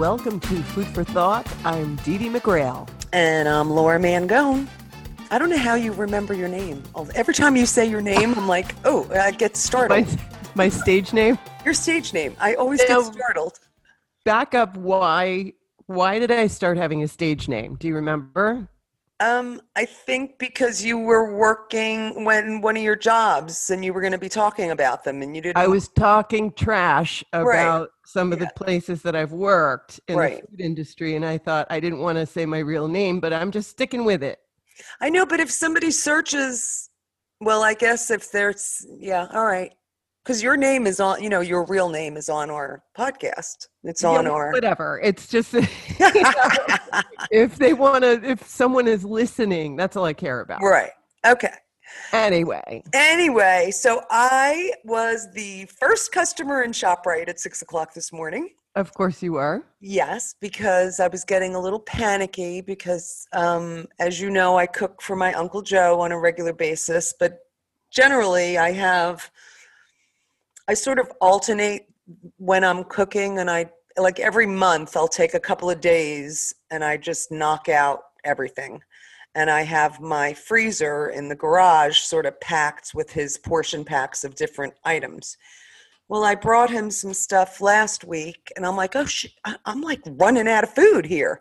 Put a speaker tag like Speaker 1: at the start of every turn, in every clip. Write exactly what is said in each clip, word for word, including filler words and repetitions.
Speaker 1: welcome to Food for Thought. I'm Dee Dee McGrail.
Speaker 2: And I'm Laura Mangone. I don't know how you remember your name. Every time you say your name, I'm like, oh, I get startled.
Speaker 1: My, my stage name?
Speaker 2: Your stage name. I always
Speaker 1: You
Speaker 2: get
Speaker 1: know,
Speaker 2: startled.
Speaker 1: Back up, why why did I start having a stage name? Do you remember?
Speaker 2: Um, I think because you were working when one of your jobs and you were going to be talking about them and you didn't.
Speaker 1: I was talking trash about
Speaker 2: Right.
Speaker 1: some of
Speaker 2: Yeah.
Speaker 1: the places that I've worked in
Speaker 2: Right.
Speaker 1: the food industry, and I thought I didn't want to say my real name, but I'm just sticking with it.
Speaker 2: I know, but if somebody searches, well, I guess if there's, yeah, all right. Because your name is on, you know, your real name is on our podcast. It's on
Speaker 1: Yeah,
Speaker 2: our.
Speaker 1: whatever. It's just, you know, if they want to, if someone is listening, that's all I care about.
Speaker 2: Right. Okay.
Speaker 1: Anyway.
Speaker 2: Anyway, so I was the first customer in ShopRite at six o'clock this morning.
Speaker 1: Of course you are.
Speaker 2: Yes, because I was getting a little panicky because, um, as you know, I cook for my Uncle Joe on a regular basis, but generally I have, I sort of alternate when I'm cooking, and I, like every month I'll take a couple of days and I just knock out everything. And I have my freezer in the garage sort of packed with his portion packs of different items. Well, I brought him some stuff last week, and I'm like, oh, shit, I'm like running out of food here.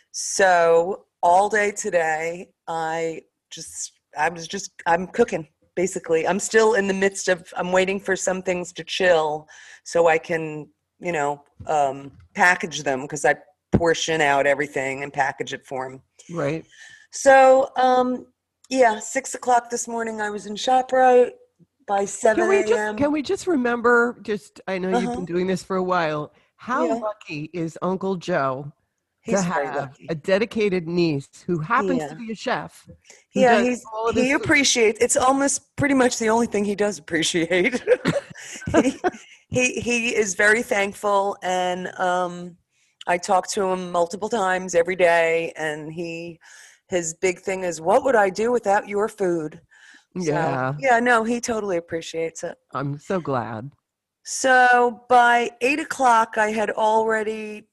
Speaker 2: So all day today, I just, I was just, I'm cooking, basically. I'm still in the midst of, I'm waiting for some things to chill so I can, you know, um, package them, because I portion out everything and package it for him.
Speaker 1: Right.
Speaker 2: So, um, yeah, six o'clock this morning, I was in ShopRite. By seven
Speaker 1: Can we
Speaker 2: a.m.
Speaker 1: just can we just remember? Just I know
Speaker 2: Uh-huh.
Speaker 1: you've been doing this for a while. How
Speaker 2: Yeah.
Speaker 1: lucky is Uncle Joe
Speaker 2: He's
Speaker 1: to
Speaker 2: very
Speaker 1: have
Speaker 2: lucky.
Speaker 1: a dedicated niece who happens
Speaker 2: Yeah.
Speaker 1: to be a chef? Who
Speaker 2: Yeah,
Speaker 1: does
Speaker 2: he's
Speaker 1: all of
Speaker 2: he
Speaker 1: this food.
Speaker 2: appreciates. It's almost pretty much the only thing he does appreciate. he, he he is very thankful, and um, I talk to him multiple times every day, and he his big thing is, what would I do without your food? So
Speaker 1: Yeah,
Speaker 2: yeah, no, he totally appreciates it.
Speaker 1: I'm so glad.
Speaker 2: So by eight o'clock, I had already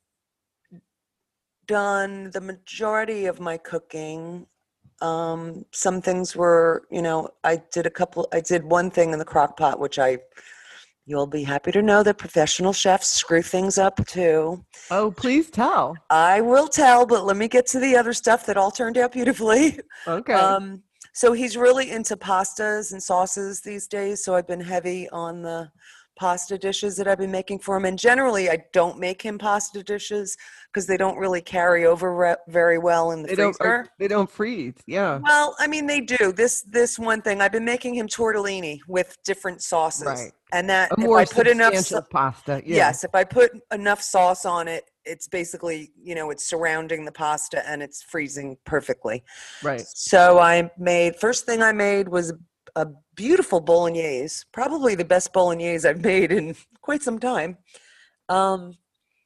Speaker 2: done the majority of my cooking. Um, some things were, you know, I did a couple, I did one thing in the crock pot, which I, you'll be happy to know that professional chefs screw things up too.
Speaker 1: Oh, please tell.
Speaker 2: I will tell, but let me get to the other stuff that all turned out beautifully.
Speaker 1: Okay.
Speaker 2: Um, so he's really into pastas and sauces these days. So I've been heavy on the pasta dishes that I've been making for him. And generally, I don't make him pasta dishes because they don't really carry over re- very well in the
Speaker 1: they don't
Speaker 2: freezer.
Speaker 1: or, they don't freeze. Yeah.
Speaker 2: Well, I mean, they do. This this one thing, I've been making him tortellini with different sauces.
Speaker 1: Right.
Speaker 2: And that,
Speaker 1: A
Speaker 2: if
Speaker 1: more
Speaker 2: I put enough,
Speaker 1: substantial
Speaker 2: sa-
Speaker 1: pasta. Yeah.
Speaker 2: yes, if I put enough sauce on it, it's basically, you know, it's surrounding the pasta and it's freezing perfectly.
Speaker 1: Right.
Speaker 2: So I made, first thing I made was a beautiful bolognese, probably the best bolognese I've made in quite some time. Um,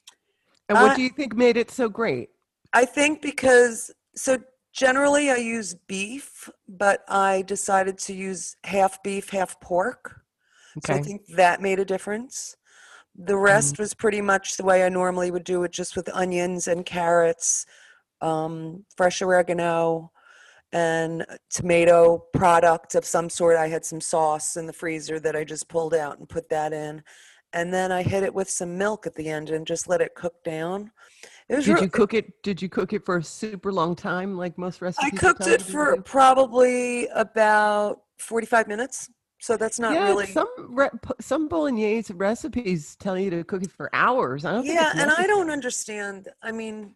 Speaker 1: And what
Speaker 2: I-
Speaker 1: do you think made it so great?
Speaker 2: I think because, so generally I use beef, but I decided to use half beef, half pork. So I
Speaker 1: Okay.
Speaker 2: think that made a difference. The rest was pretty much the way I normally would do it, just with onions and carrots, um, fresh oregano, and tomato product of some sort. I had some sauce in the freezer that I just pulled out and put that in. And then I hit it with some milk at the end and just let it cook down. It was
Speaker 1: Did
Speaker 2: real-
Speaker 1: you cook it? Did you cook it for a super long time, like most
Speaker 2: I
Speaker 1: recipes?
Speaker 2: cooked
Speaker 1: tell
Speaker 2: it
Speaker 1: you to
Speaker 2: for
Speaker 1: do?
Speaker 2: probably about forty-five minutes. So that's not
Speaker 1: Yeah,
Speaker 2: really.
Speaker 1: some re- p- some bolognese recipes tell you to cook it for hours. I don't think
Speaker 2: Yeah,
Speaker 1: it's
Speaker 2: and I don't
Speaker 1: necessary.
Speaker 2: understand. I mean,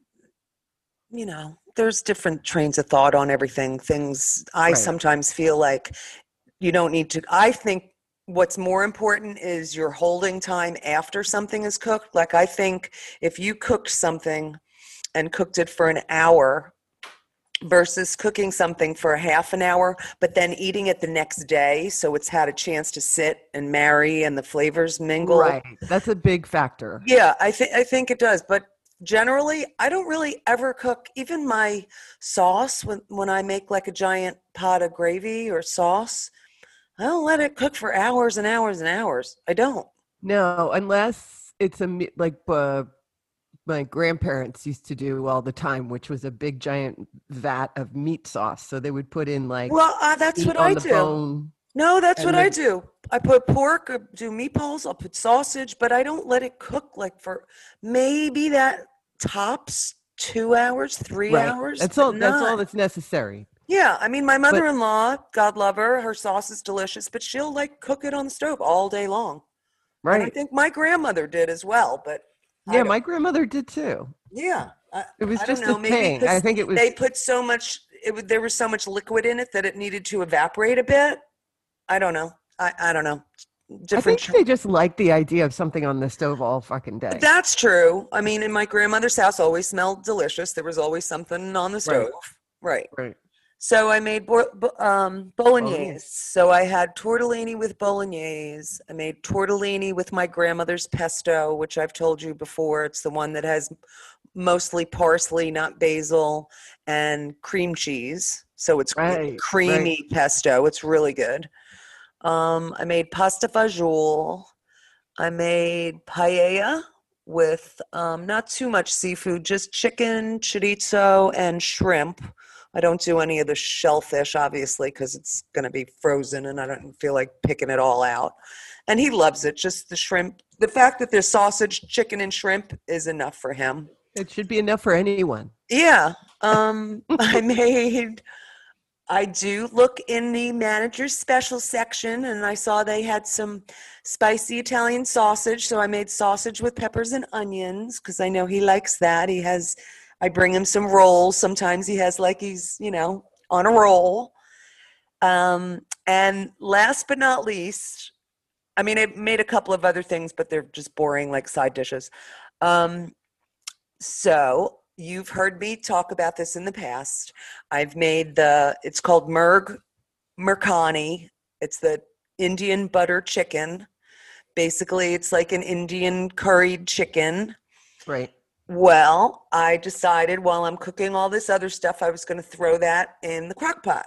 Speaker 2: you know, there's different trains of thought on everything. Things I
Speaker 1: Right.
Speaker 2: sometimes feel like you don't need to. I think what's more important is your holding time after something is cooked. Like, I think if you cooked something and cooked it for an hour versus cooking something for a half an hour, but then eating it the next day, so it's had a chance to sit and marry and the flavors mingle.
Speaker 1: Right. That's a big factor.
Speaker 2: Yeah, I think I think it does. But generally, I don't really ever cook. Even my sauce, when when I make like a giant pot of gravy or sauce, I don't let it cook for hours and hours and hours. I don't.
Speaker 1: No, unless it's a me- like uh, my grandparents used to do all the time, which was a big giant vat of meat sauce. So they would put in like
Speaker 2: Well, uh, that's
Speaker 1: meat
Speaker 2: what
Speaker 1: on
Speaker 2: I
Speaker 1: the
Speaker 2: do.
Speaker 1: bone.
Speaker 2: No, that's what
Speaker 1: And
Speaker 2: I
Speaker 1: the,
Speaker 2: do. I put pork, I do meatballs, I'll put sausage, but I don't let it cook like for maybe that tops two hours, three
Speaker 1: right.
Speaker 2: hours,
Speaker 1: That's
Speaker 2: but
Speaker 1: all that's all
Speaker 2: not.
Speaker 1: that's necessary.
Speaker 2: Yeah, I mean, my
Speaker 1: But
Speaker 2: mother-in-law, God love her, her sauce is delicious, but she'll like cook it on the stove all day long. And I
Speaker 1: right.
Speaker 2: think my grandmother did as well, but I
Speaker 1: Yeah,
Speaker 2: don't.
Speaker 1: my grandmother did too.
Speaker 2: Yeah, I,
Speaker 1: It was
Speaker 2: I don't
Speaker 1: just
Speaker 2: know.
Speaker 1: as
Speaker 2: Maybe
Speaker 1: tang. I
Speaker 2: because
Speaker 1: think it
Speaker 2: they
Speaker 1: was
Speaker 2: put so much, it would, there was so much liquid in it that it needed to evaporate a bit. I don't know. I, I don't know.
Speaker 1: I
Speaker 2: Different.
Speaker 1: think
Speaker 2: tr-
Speaker 1: they just like the idea of something on the stove all fucking day.
Speaker 2: That's true. I mean, in my grandmother's house, always smelled delicious. There was always something on the
Speaker 1: Right.
Speaker 2: stove. Right.
Speaker 1: Right.
Speaker 2: So I made bo- bo- um, bolognese.
Speaker 1: Bolognese.
Speaker 2: So I had tortellini with bolognese. I made tortellini with my grandmother's pesto, which I've told you before. It's the one that has mostly parsley, not basil, and cream cheese. So it's
Speaker 1: Right. Right.
Speaker 2: creamy pesto. It's really good. Um, I made pasta fagioli. I made paella with um, not too much seafood, just chicken, chorizo, and shrimp. I don't do any of the shellfish, obviously, because it's going to be frozen and I don't feel like picking it all out. And he loves it, just the shrimp. The fact that there's sausage, chicken, and shrimp is enough for him.
Speaker 1: It should be enough for anyone.
Speaker 2: Yeah. Um, I made I do look in the manager's special section and I saw they had some spicy Italian sausage. So I made sausage with peppers and onions because I know he likes that. He has, I bring him some rolls. Sometimes he has like he's, you know, on a roll. Um, and last but not least, I mean, I made a couple of other things, but they're just boring like side dishes. Um, so you've heard me talk about this in the past. I've made the, it's called Merg Mercani. It's the Indian butter chicken. Basically, it's like an Indian curried chicken.
Speaker 1: Right.
Speaker 2: Well, I decided while I'm cooking all this other stuff, I was going to throw that in the crock pot.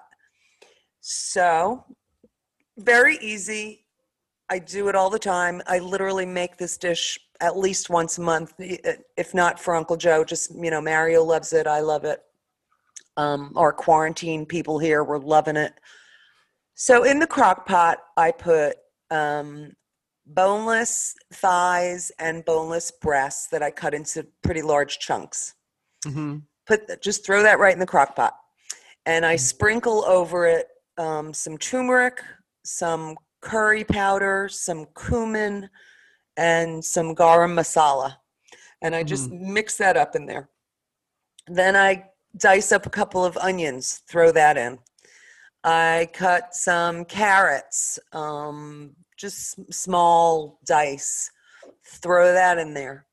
Speaker 2: So, very easy. I do it all the time. I literally make this dish at least once a month, if not for Uncle Joe. Just, you know, Mario loves it. I love it. Um, our quarantine people here were loving it. So in the crock pot, I put um, boneless thighs and boneless breasts that I cut into pretty large chunks.
Speaker 1: Mm-hmm.
Speaker 2: Put just throw that right in the crock pot. And I sprinkle over it um, some turmeric, some curry powder, some cumin, and some garam masala. And I just
Speaker 1: Mm-hmm.
Speaker 2: mix that up in there. Then I dice up a couple of onions, throw that in. I cut some carrots, um, just small dice, throw that in there.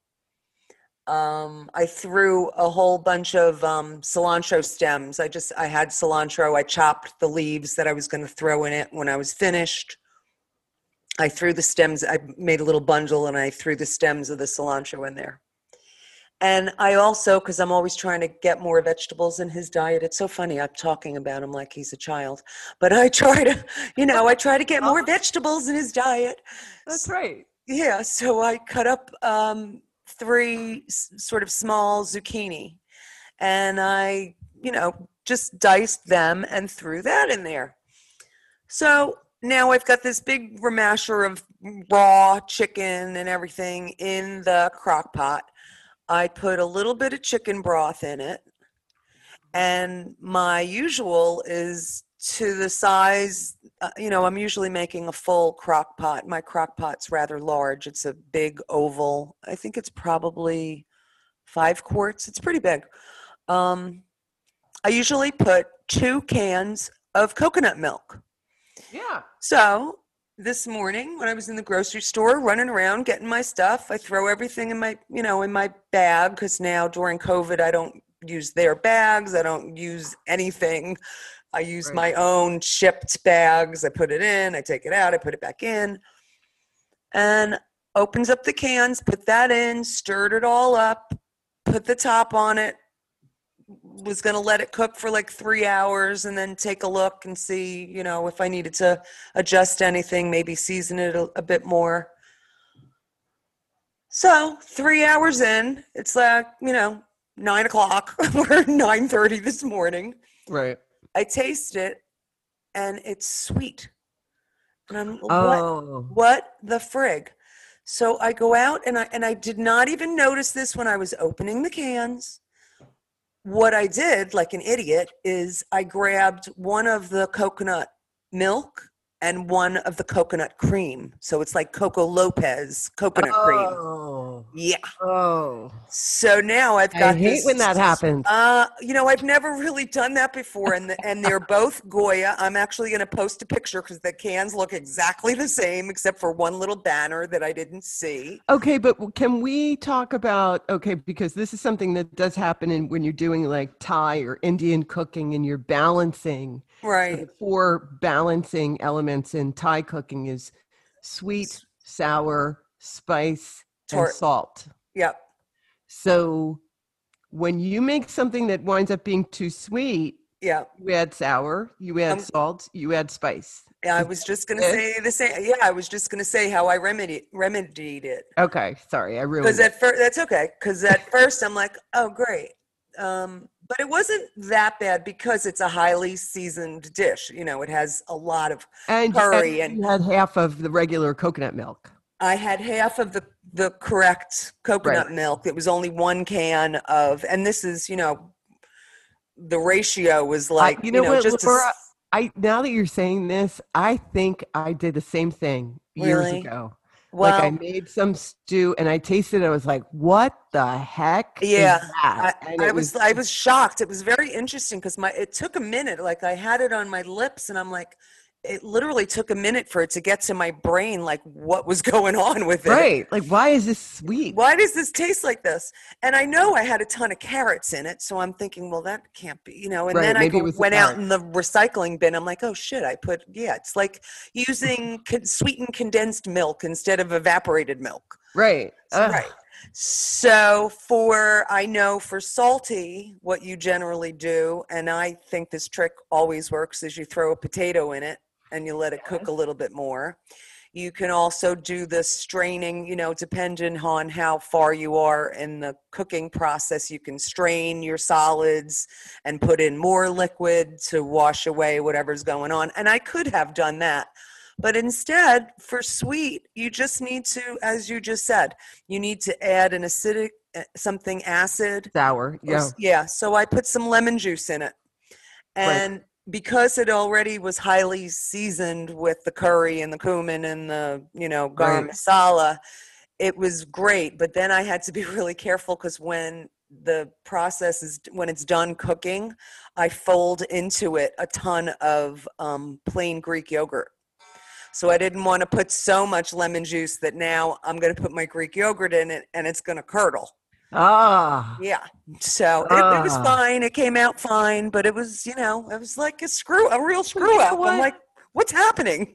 Speaker 2: Um, I threw a whole bunch of um, cilantro stems. I just, I had cilantro. I chopped the leaves that I was going to throw in it when I was finished. I threw the stems, I made a little bundle and I threw the stems of the cilantro in there. And I also, because I'm always trying to get more vegetables in his diet. It's so funny. I'm talking about him like he's a child. But I try to, you know, I try to get more vegetables in his diet.
Speaker 1: That's right.
Speaker 2: Yeah, so I cut up um, three s- sort of small zucchini. And I, you know, just diced them and threw that in there. So now I've got this big remasher of raw chicken and everything in the crock pot. I put a little bit of chicken broth in it. And my usual is to the size, uh, you know, I'm usually making a full crock pot. My crock pot's rather large. It's a big oval. I think it's probably five quarts. It's pretty big. Um, I usually put two cans of coconut milk.
Speaker 1: Yeah.
Speaker 2: So this morning when I was in the grocery store running around getting my stuff, I throw everything in my, you know, in my bag because now during COVID, I don't use their bags. I don't use anything. I use
Speaker 1: Right.
Speaker 2: my own shipped bags. I put it in, I take it out, I put it back in. And opens up the cans, put that in, stirred it all up, put the top on it, was going to let it cook for like three hours and then take a look and see, you know, if I needed to adjust anything, maybe season it a, a bit more. So three hours in, it's like, you know, nine o'clock or nine thirty this morning.
Speaker 1: Right.
Speaker 2: I taste it and it's sweet. And I'm what
Speaker 1: Oh.
Speaker 2: what the frig? So I go out and I and I did not even notice this when I was opening the cans. What I did, like an idiot, is I grabbed one of the coconut milk and one of the coconut cream. So it's like Coco Lopez coconut cream.
Speaker 1: Oh.
Speaker 2: Yeah.
Speaker 1: Oh.
Speaker 2: So now I've
Speaker 1: I
Speaker 2: got
Speaker 1: hate
Speaker 2: this.
Speaker 1: when that happens.
Speaker 2: Uh, you know, I've never really done that before, and the, and they're both Goya. I'm actually going to post a picture because the cans look exactly the same, except for one little banner that I didn't see.
Speaker 1: Okay, but can we talk about, okay, because this is something that does happen in when you're doing like Thai or Indian cooking and you're balancing. So
Speaker 2: Right.
Speaker 1: the four balancing elements in Thai cooking is sweet, sour, spice, and
Speaker 2: Tort.
Speaker 1: salt.
Speaker 2: Yep.
Speaker 1: So when you make something that winds up being too sweet,
Speaker 2: Yep.
Speaker 1: you add sour, you add
Speaker 2: Um,
Speaker 1: salt, you add spice.
Speaker 2: Yeah, I
Speaker 1: Is
Speaker 2: was just going to
Speaker 1: it?
Speaker 2: say the same. Yeah, I was just going to say how I remedied remedied it.
Speaker 1: Okay, sorry, I ruined
Speaker 2: Because
Speaker 1: it.
Speaker 2: at first, that's okay. Because at first, I'm like, oh, great. Um, but it wasn't that bad because it's a highly seasoned dish. You know, it has a lot of
Speaker 1: And,
Speaker 2: curry,
Speaker 1: and
Speaker 2: and
Speaker 1: you had half of the regular coconut milk.
Speaker 2: I had half of the the correct
Speaker 1: Right.
Speaker 2: coconut milk. It was only one can of, and this is, you know, the ratio was
Speaker 1: I,
Speaker 2: like,
Speaker 1: you
Speaker 2: you
Speaker 1: know
Speaker 2: know,
Speaker 1: what,
Speaker 2: just a
Speaker 1: Laura?
Speaker 2: s-
Speaker 1: I now that you're saying this, I think I did the same thing years
Speaker 2: really
Speaker 1: ago. Like I
Speaker 2: well.
Speaker 1: made some stew and I tasted it. I was like, "What the heck is
Speaker 2: Yeah,
Speaker 1: that?"
Speaker 2: I,
Speaker 1: And
Speaker 2: I
Speaker 1: it was
Speaker 2: was I was shocked. It was very interesting because my it took a minute. Like I had it on my lips, and I'm like, it literally took a minute for it to get to my brain, like what was going on with it.
Speaker 1: right. Like, why is this sweet?
Speaker 2: Why does this taste like this? And I know I had a ton of carrots in it, so I'm thinking, well, that can't be, you know. And then
Speaker 1: Right.
Speaker 2: I
Speaker 1: Maybe it
Speaker 2: go
Speaker 1: was the
Speaker 2: went out
Speaker 1: carrot.
Speaker 2: in the recycling bin. I'm like, oh shit, I put yeah. It's like using con- sweetened condensed milk instead of evaporated milk.
Speaker 1: Right. Ugh.
Speaker 2: Right. So for I know for salty, what you generally do, and I think this trick always works, is you throw a potato in it and you let it cook a little bit more. You can also do the straining, you know, depending on how far you are in the cooking process. You can strain your solids and put in more liquid to wash away whatever's going on. And I could have done that. But instead, for sweet, you just need to, as you just said, you need to add an acidic, uh, something acid.
Speaker 1: Sour.
Speaker 2: Or,
Speaker 1: Yeah.
Speaker 2: s- yeah, so I put some lemon juice in it.
Speaker 1: Right.
Speaker 2: And because it already was highly seasoned with the curry and the cumin and the, you know, garam
Speaker 1: Right.
Speaker 2: masala, it was great. But then I had to be really careful because when the process is, when it's done cooking, I fold into it a ton of um, plain Greek yogurt. So I didn't want to put so much lemon juice that now I'm going to put my Greek yogurt in it and it's going to curdle.
Speaker 1: Ah.
Speaker 2: Yeah. So it, it was
Speaker 1: Ah.
Speaker 2: fine. It came out fine, but it was, you know, it was like a screw, a real
Speaker 1: Well,
Speaker 2: screw
Speaker 1: you know
Speaker 2: up. I'm
Speaker 1: what?
Speaker 2: like, what's happening?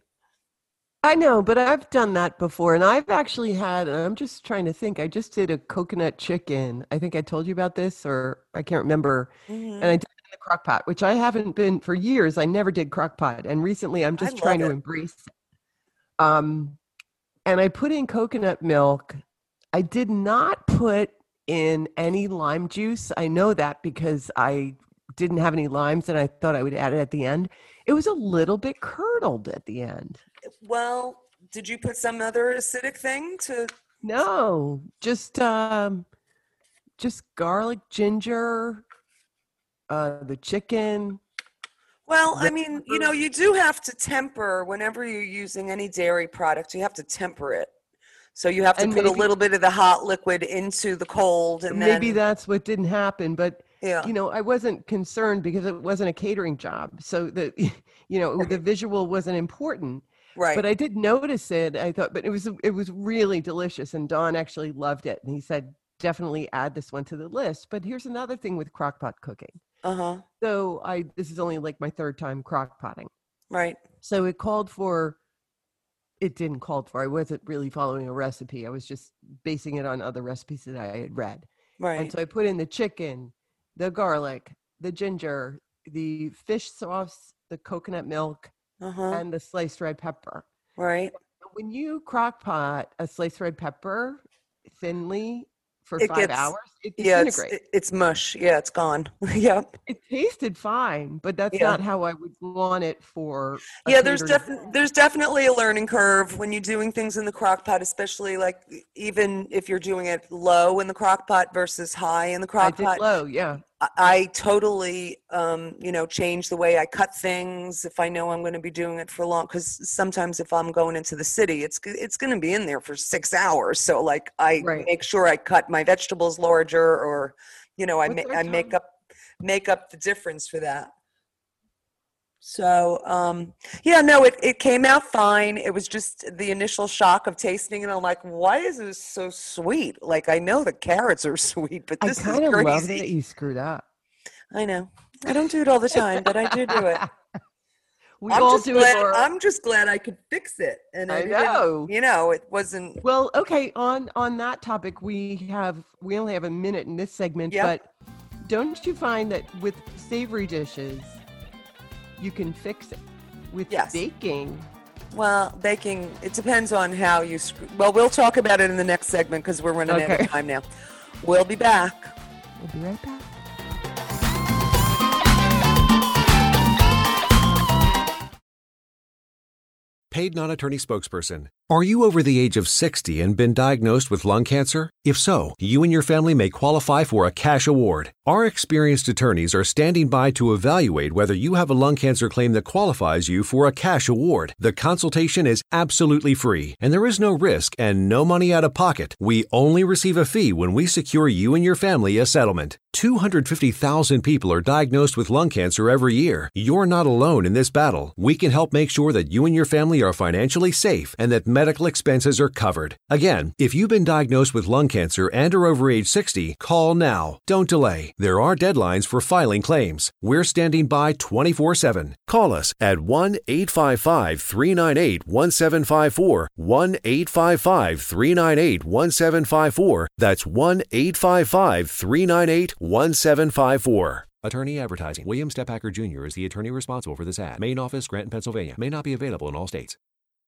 Speaker 1: I know, but I've done that before, and I've actually had, and I'm just trying to think, I just did a coconut chicken. I think I told you about this, or I can't remember. And
Speaker 2: Hmm.
Speaker 1: I did it in the crock pot, which I haven't been for years. I never did crock pot. And recently I'm
Speaker 2: I
Speaker 1: just trying
Speaker 2: love
Speaker 1: to
Speaker 2: it.
Speaker 1: embrace it. Um, and I put in coconut milk. I did not put in any lime juice. I know that because I didn't have any limes and I thought I would add it at the end. It was a little bit curdled at the end.
Speaker 2: Well, did you put some other acidic thing to?
Speaker 1: No, just um just garlic, ginger, uh the chicken,
Speaker 2: Well, I
Speaker 1: red
Speaker 2: mean, you know,
Speaker 1: pepper.
Speaker 2: you do have to temper whenever you're using any dairy product, you have to temper it. So you have to
Speaker 1: And
Speaker 2: put a
Speaker 1: maybe
Speaker 2: little bit of the hot liquid into the cold and
Speaker 1: maybe
Speaker 2: then,
Speaker 1: that's what didn't happen, but
Speaker 2: yeah.
Speaker 1: you know, I wasn't concerned because it wasn't a catering job. So the you know, the
Speaker 2: Right.
Speaker 1: visual wasn't important.
Speaker 2: Right.
Speaker 1: But I did notice it. I thought, but it was it was really delicious and Don actually loved it and he said definitely add this one to the list. But here's another thing with crockpot cooking.
Speaker 2: Uh-huh.
Speaker 1: So I this is only like my third time crock potting.
Speaker 2: Right.
Speaker 1: So it called for it didn't call for. I wasn't really following a recipe. I was just basing it on other recipes that I had read. And
Speaker 2: Right.
Speaker 1: so I put in the chicken, the garlic, the ginger, the fish sauce, the coconut milk,
Speaker 2: Uh-huh.
Speaker 1: and the sliced red pepper.
Speaker 2: Right.
Speaker 1: When you crock pot a sliced red pepper, thinly for
Speaker 2: It
Speaker 1: five
Speaker 2: gets,
Speaker 1: hours, it
Speaker 2: yeah, it's
Speaker 1: disintegrates.
Speaker 2: it- it's mush. Yeah, it's gone. Yep.
Speaker 1: It tasted fine, but that's
Speaker 2: Yeah.
Speaker 1: not how I would want it for a
Speaker 2: Yeah, there's
Speaker 1: catered
Speaker 2: definitely there's definitely a learning curve when you're doing things in the crock pot, especially like even if you're doing it low in the crock pot versus high in the
Speaker 1: I
Speaker 2: crock
Speaker 1: did
Speaker 2: pot.
Speaker 1: low, yeah.
Speaker 2: I, I totally, um, you know, change the way I cut things if I know I'm going to be doing it for long. Because sometimes if I'm going into the city, it's g- it's going to be in there for six hours. So like I
Speaker 1: Right.
Speaker 2: make sure I cut my vegetables larger, or you know, I
Speaker 1: What's
Speaker 2: ma-
Speaker 1: our
Speaker 2: I make
Speaker 1: time?
Speaker 2: up make up the difference for that. So, um, yeah, no, it, it came out fine. It was just the initial shock of tasting it. I'm like, why is this so sweet? Like, I know the carrots are sweet, but
Speaker 1: I
Speaker 2: this is
Speaker 1: kind of love that
Speaker 2: crazy.
Speaker 1: you screwed up.
Speaker 2: I know. I don't do it all the time, but I do do it.
Speaker 1: We
Speaker 2: I'm
Speaker 1: all
Speaker 2: just
Speaker 1: do
Speaker 2: glad,
Speaker 1: it, Laura.
Speaker 2: I'm just glad I could fix it. And I,
Speaker 1: I
Speaker 2: didn't,
Speaker 1: know.
Speaker 2: you know, it wasn't,
Speaker 1: Well, okay, on on that topic, we have we only have a minute in this segment,
Speaker 2: Yep.
Speaker 1: but don't you find that with savory dishes, you can fix it? With
Speaker 2: Yes.
Speaker 1: baking,
Speaker 2: well, baking, it depends on how you, screw, well, we'll talk about it in the next segment because we're running out
Speaker 1: Okay.
Speaker 2: of time now. We'll be back.
Speaker 1: we'll be right back.
Speaker 3: Paid non-attorney spokesperson. Are you over the age of sixty and been diagnosed with lung cancer? If so, you and your family may qualify for a cash award. Our experienced attorneys are standing by to evaluate whether you have a lung cancer claim that qualifies you for a cash award. The consultation is absolutely free, and there is no risk and no money out of pocket. We only receive a fee when we secure you and your family a settlement. two hundred fifty thousand people are diagnosed with lung cancer every year. You're not alone in this battle. We can help make sure that you and your family are financially safe and that medical expenses are covered. Again, if you've been diagnosed with lung cancer and are over age sixty, call now. Don't delay. There are deadlines for filing claims. We're standing by twenty-four seven. Call us at one eight five five, three nine eight, one seven five four, one eight five five, three nine eight, one seven five four. That's one eight five five, three nine eight, one seven five four. Attorney advertising. William Stephacker Junior is the attorney responsible for this ad. Main office, Granton, Pennsylvania. May not be available in all states.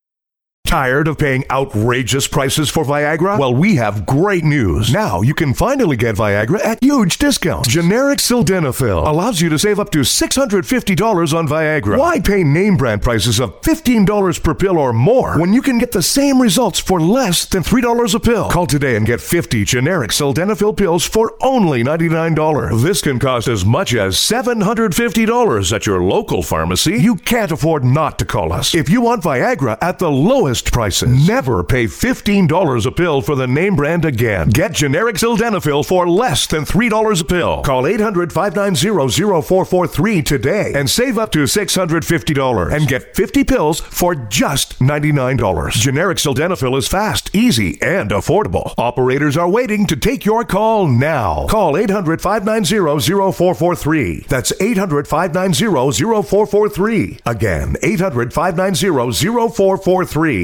Speaker 4: Tired of paying outrageous prices for Viagra? Well, we have great news. Now you can finally get Viagra at huge discounts. Generic Sildenafil allows you to save up to six hundred fifty dollars on Viagra. Why pay name brand prices of fifteen dollars per pill or more when you can get the same results for less than three dollars a pill? Call today and get fifty generic Sildenafil pills for only ninety-nine dollars. This can cost as much as seven hundred fifty dollars at your local pharmacy. You can't afford not to call us. If you want Viagra at the lowest prices, never pay fifteen dollars a pill for the name brand again. Get generic Sildenafil for less than three dollars a pill. Call eight hundred, five nine zero, zero four four three today and save up to six hundred fifty dollars and get fifty pills for just ninety-nine dollars. Generic Sildenafil is fast, easy, and affordable. Operators are waiting to take your call now. Call eight hundred, five nine zero, zero four four three. That's eight hundred, five nine zero, zero four four three. Again, eight hundred, five nine zero, zero four four three.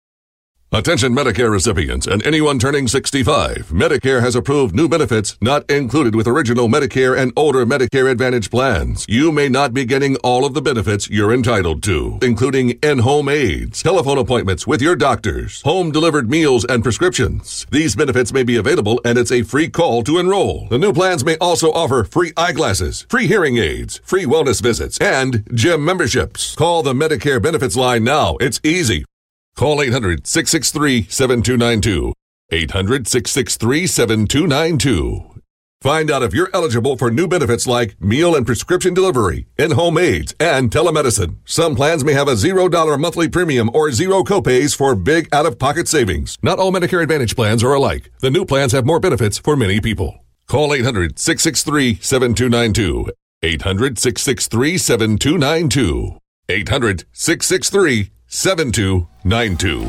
Speaker 5: Attention Medicare recipients and anyone turning sixty-five. Medicare has approved new benefits not included with original Medicare and older Medicare Advantage plans. You may not be getting all of the benefits you're entitled to, including in-home aids, telephone appointments with your doctors, home-delivered meals and prescriptions. These benefits may be available and it's a free call to enroll. The new plans may also offer free eyeglasses, free hearing aids, free wellness visits, and gym memberships. Call the Medicare benefits line now. It's easy. Call eight hundred, six six three, seven two nine two. eight hundred, six six three, seven two nine two. Find out if you're eligible for new benefits like meal and prescription delivery, in-home aids, and telemedicine. Some plans may have a zero dollar monthly premium or zero copays for big out-of-pocket savings. Not all Medicare Advantage plans are alike. The new plans have more benefits for many people. Call eight hundred, six six three, seven two nine two. eight hundred, six six three, seven two nine two. eight hundred, six six three, seven two nine two.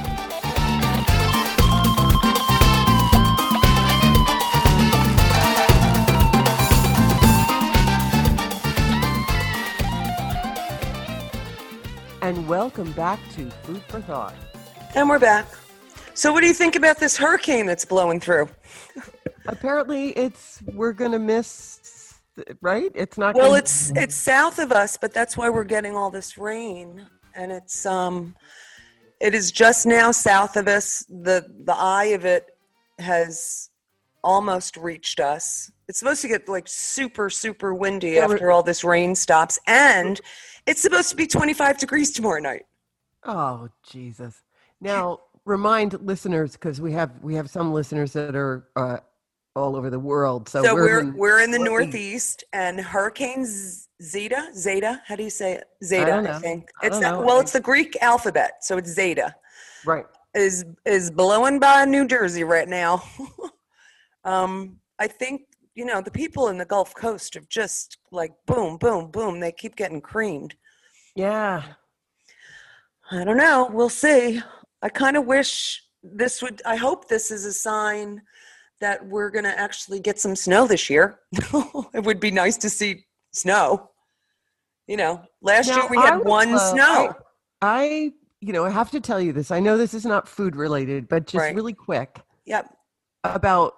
Speaker 1: And welcome back to Food for Thought.
Speaker 2: And we're back. So what do you think about this hurricane that's blowing through?
Speaker 1: Apparently, it's we're gonna miss, right? It's not.
Speaker 2: Well,
Speaker 1: gonna,
Speaker 2: it's it's south of us, but that's why we're getting all this rain. And it's um, it is just now south of us. The the eye of it has almost reached us. It's supposed to get like super, super windy
Speaker 1: Yeah,
Speaker 2: after all this rain stops. And it's supposed to be twenty-five degrees tomorrow night.
Speaker 1: Oh, Jesus. Now, remind listeners, because we have we have some listeners that are uh, all over the world. So,
Speaker 2: So
Speaker 1: we're
Speaker 2: we're
Speaker 1: in,
Speaker 2: we're in the
Speaker 1: what we-
Speaker 2: Northeast, and Hurricane Z- Zeta, Zeta, how do you say it?
Speaker 1: I
Speaker 2: Zeta,
Speaker 1: don't
Speaker 2: I,
Speaker 1: know.
Speaker 2: think.
Speaker 1: I
Speaker 2: It's
Speaker 1: don't
Speaker 2: not,
Speaker 1: know.
Speaker 2: well,
Speaker 1: I-
Speaker 2: it's the Greek alphabet, so it's Zeta.
Speaker 1: right.
Speaker 2: Is is blowing by New Jersey right now. um, I think, you know, the people in the Gulf Coast have just like boom, boom, boom. They keep getting creamed.
Speaker 1: Yeah.
Speaker 2: I don't know. We'll see. I kind of wish this would, I hope this is a sign that we're going to actually get some snow this year. It would be nice to see snow. You know, last
Speaker 1: Now,
Speaker 2: year we
Speaker 1: I
Speaker 2: had
Speaker 1: would
Speaker 2: one
Speaker 1: love-
Speaker 2: snow.
Speaker 1: I, I, you know, I have to tell you this. I know this is not food related, but just
Speaker 2: Right.
Speaker 1: really quick.
Speaker 2: Yep.
Speaker 1: About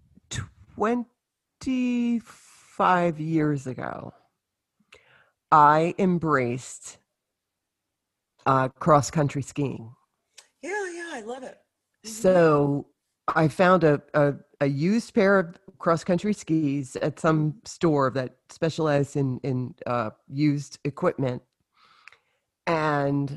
Speaker 1: twenty-five years ago, I embraced uh, cross country skiing.
Speaker 2: Yeah, yeah, I love it.
Speaker 1: So I found a, a, a used pair of cross country skis at some store that specialized in, in uh, used equipment. And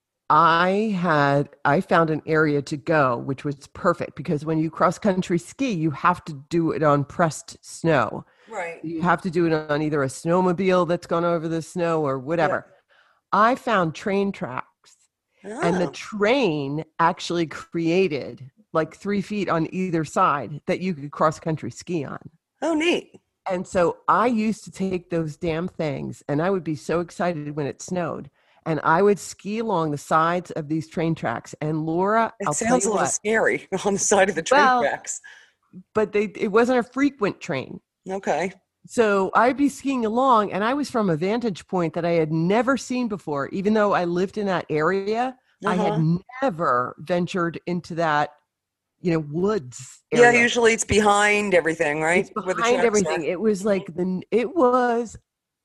Speaker 1: I had, I found an area to go, which was perfect because when you cross country ski, you have to do it on pressed snow.
Speaker 2: Right.
Speaker 1: You have to do it on either a snowmobile that's gone over the snow or whatever. I found train tracks, and the
Speaker 2: Oh.
Speaker 1: train actually created like three feet on either side that you could cross country ski on.
Speaker 2: Oh, neat.
Speaker 1: And so I used to take those damn things, and I would be so excited when it snowed. And I would ski along the sides of these train tracks. And Laura,
Speaker 2: It
Speaker 1: I'll tell
Speaker 2: sounds a
Speaker 1: you
Speaker 2: little
Speaker 1: what,
Speaker 2: scary on the side of the train
Speaker 1: Well-
Speaker 2: tracks.
Speaker 1: but they it wasn't a frequent train.
Speaker 2: Okay.
Speaker 1: So I'd be skiing along, and I was from a vantage point that I had never seen before. Even though I lived in that area, I
Speaker 2: Uh-huh.
Speaker 1: had never ventured into that, you know, woods
Speaker 2: Yeah,
Speaker 1: area.
Speaker 2: usually it's behind everything, right?
Speaker 1: It's
Speaker 2: Where the
Speaker 1: behind
Speaker 2: tracks
Speaker 1: everything.
Speaker 2: are.
Speaker 1: It was like the it was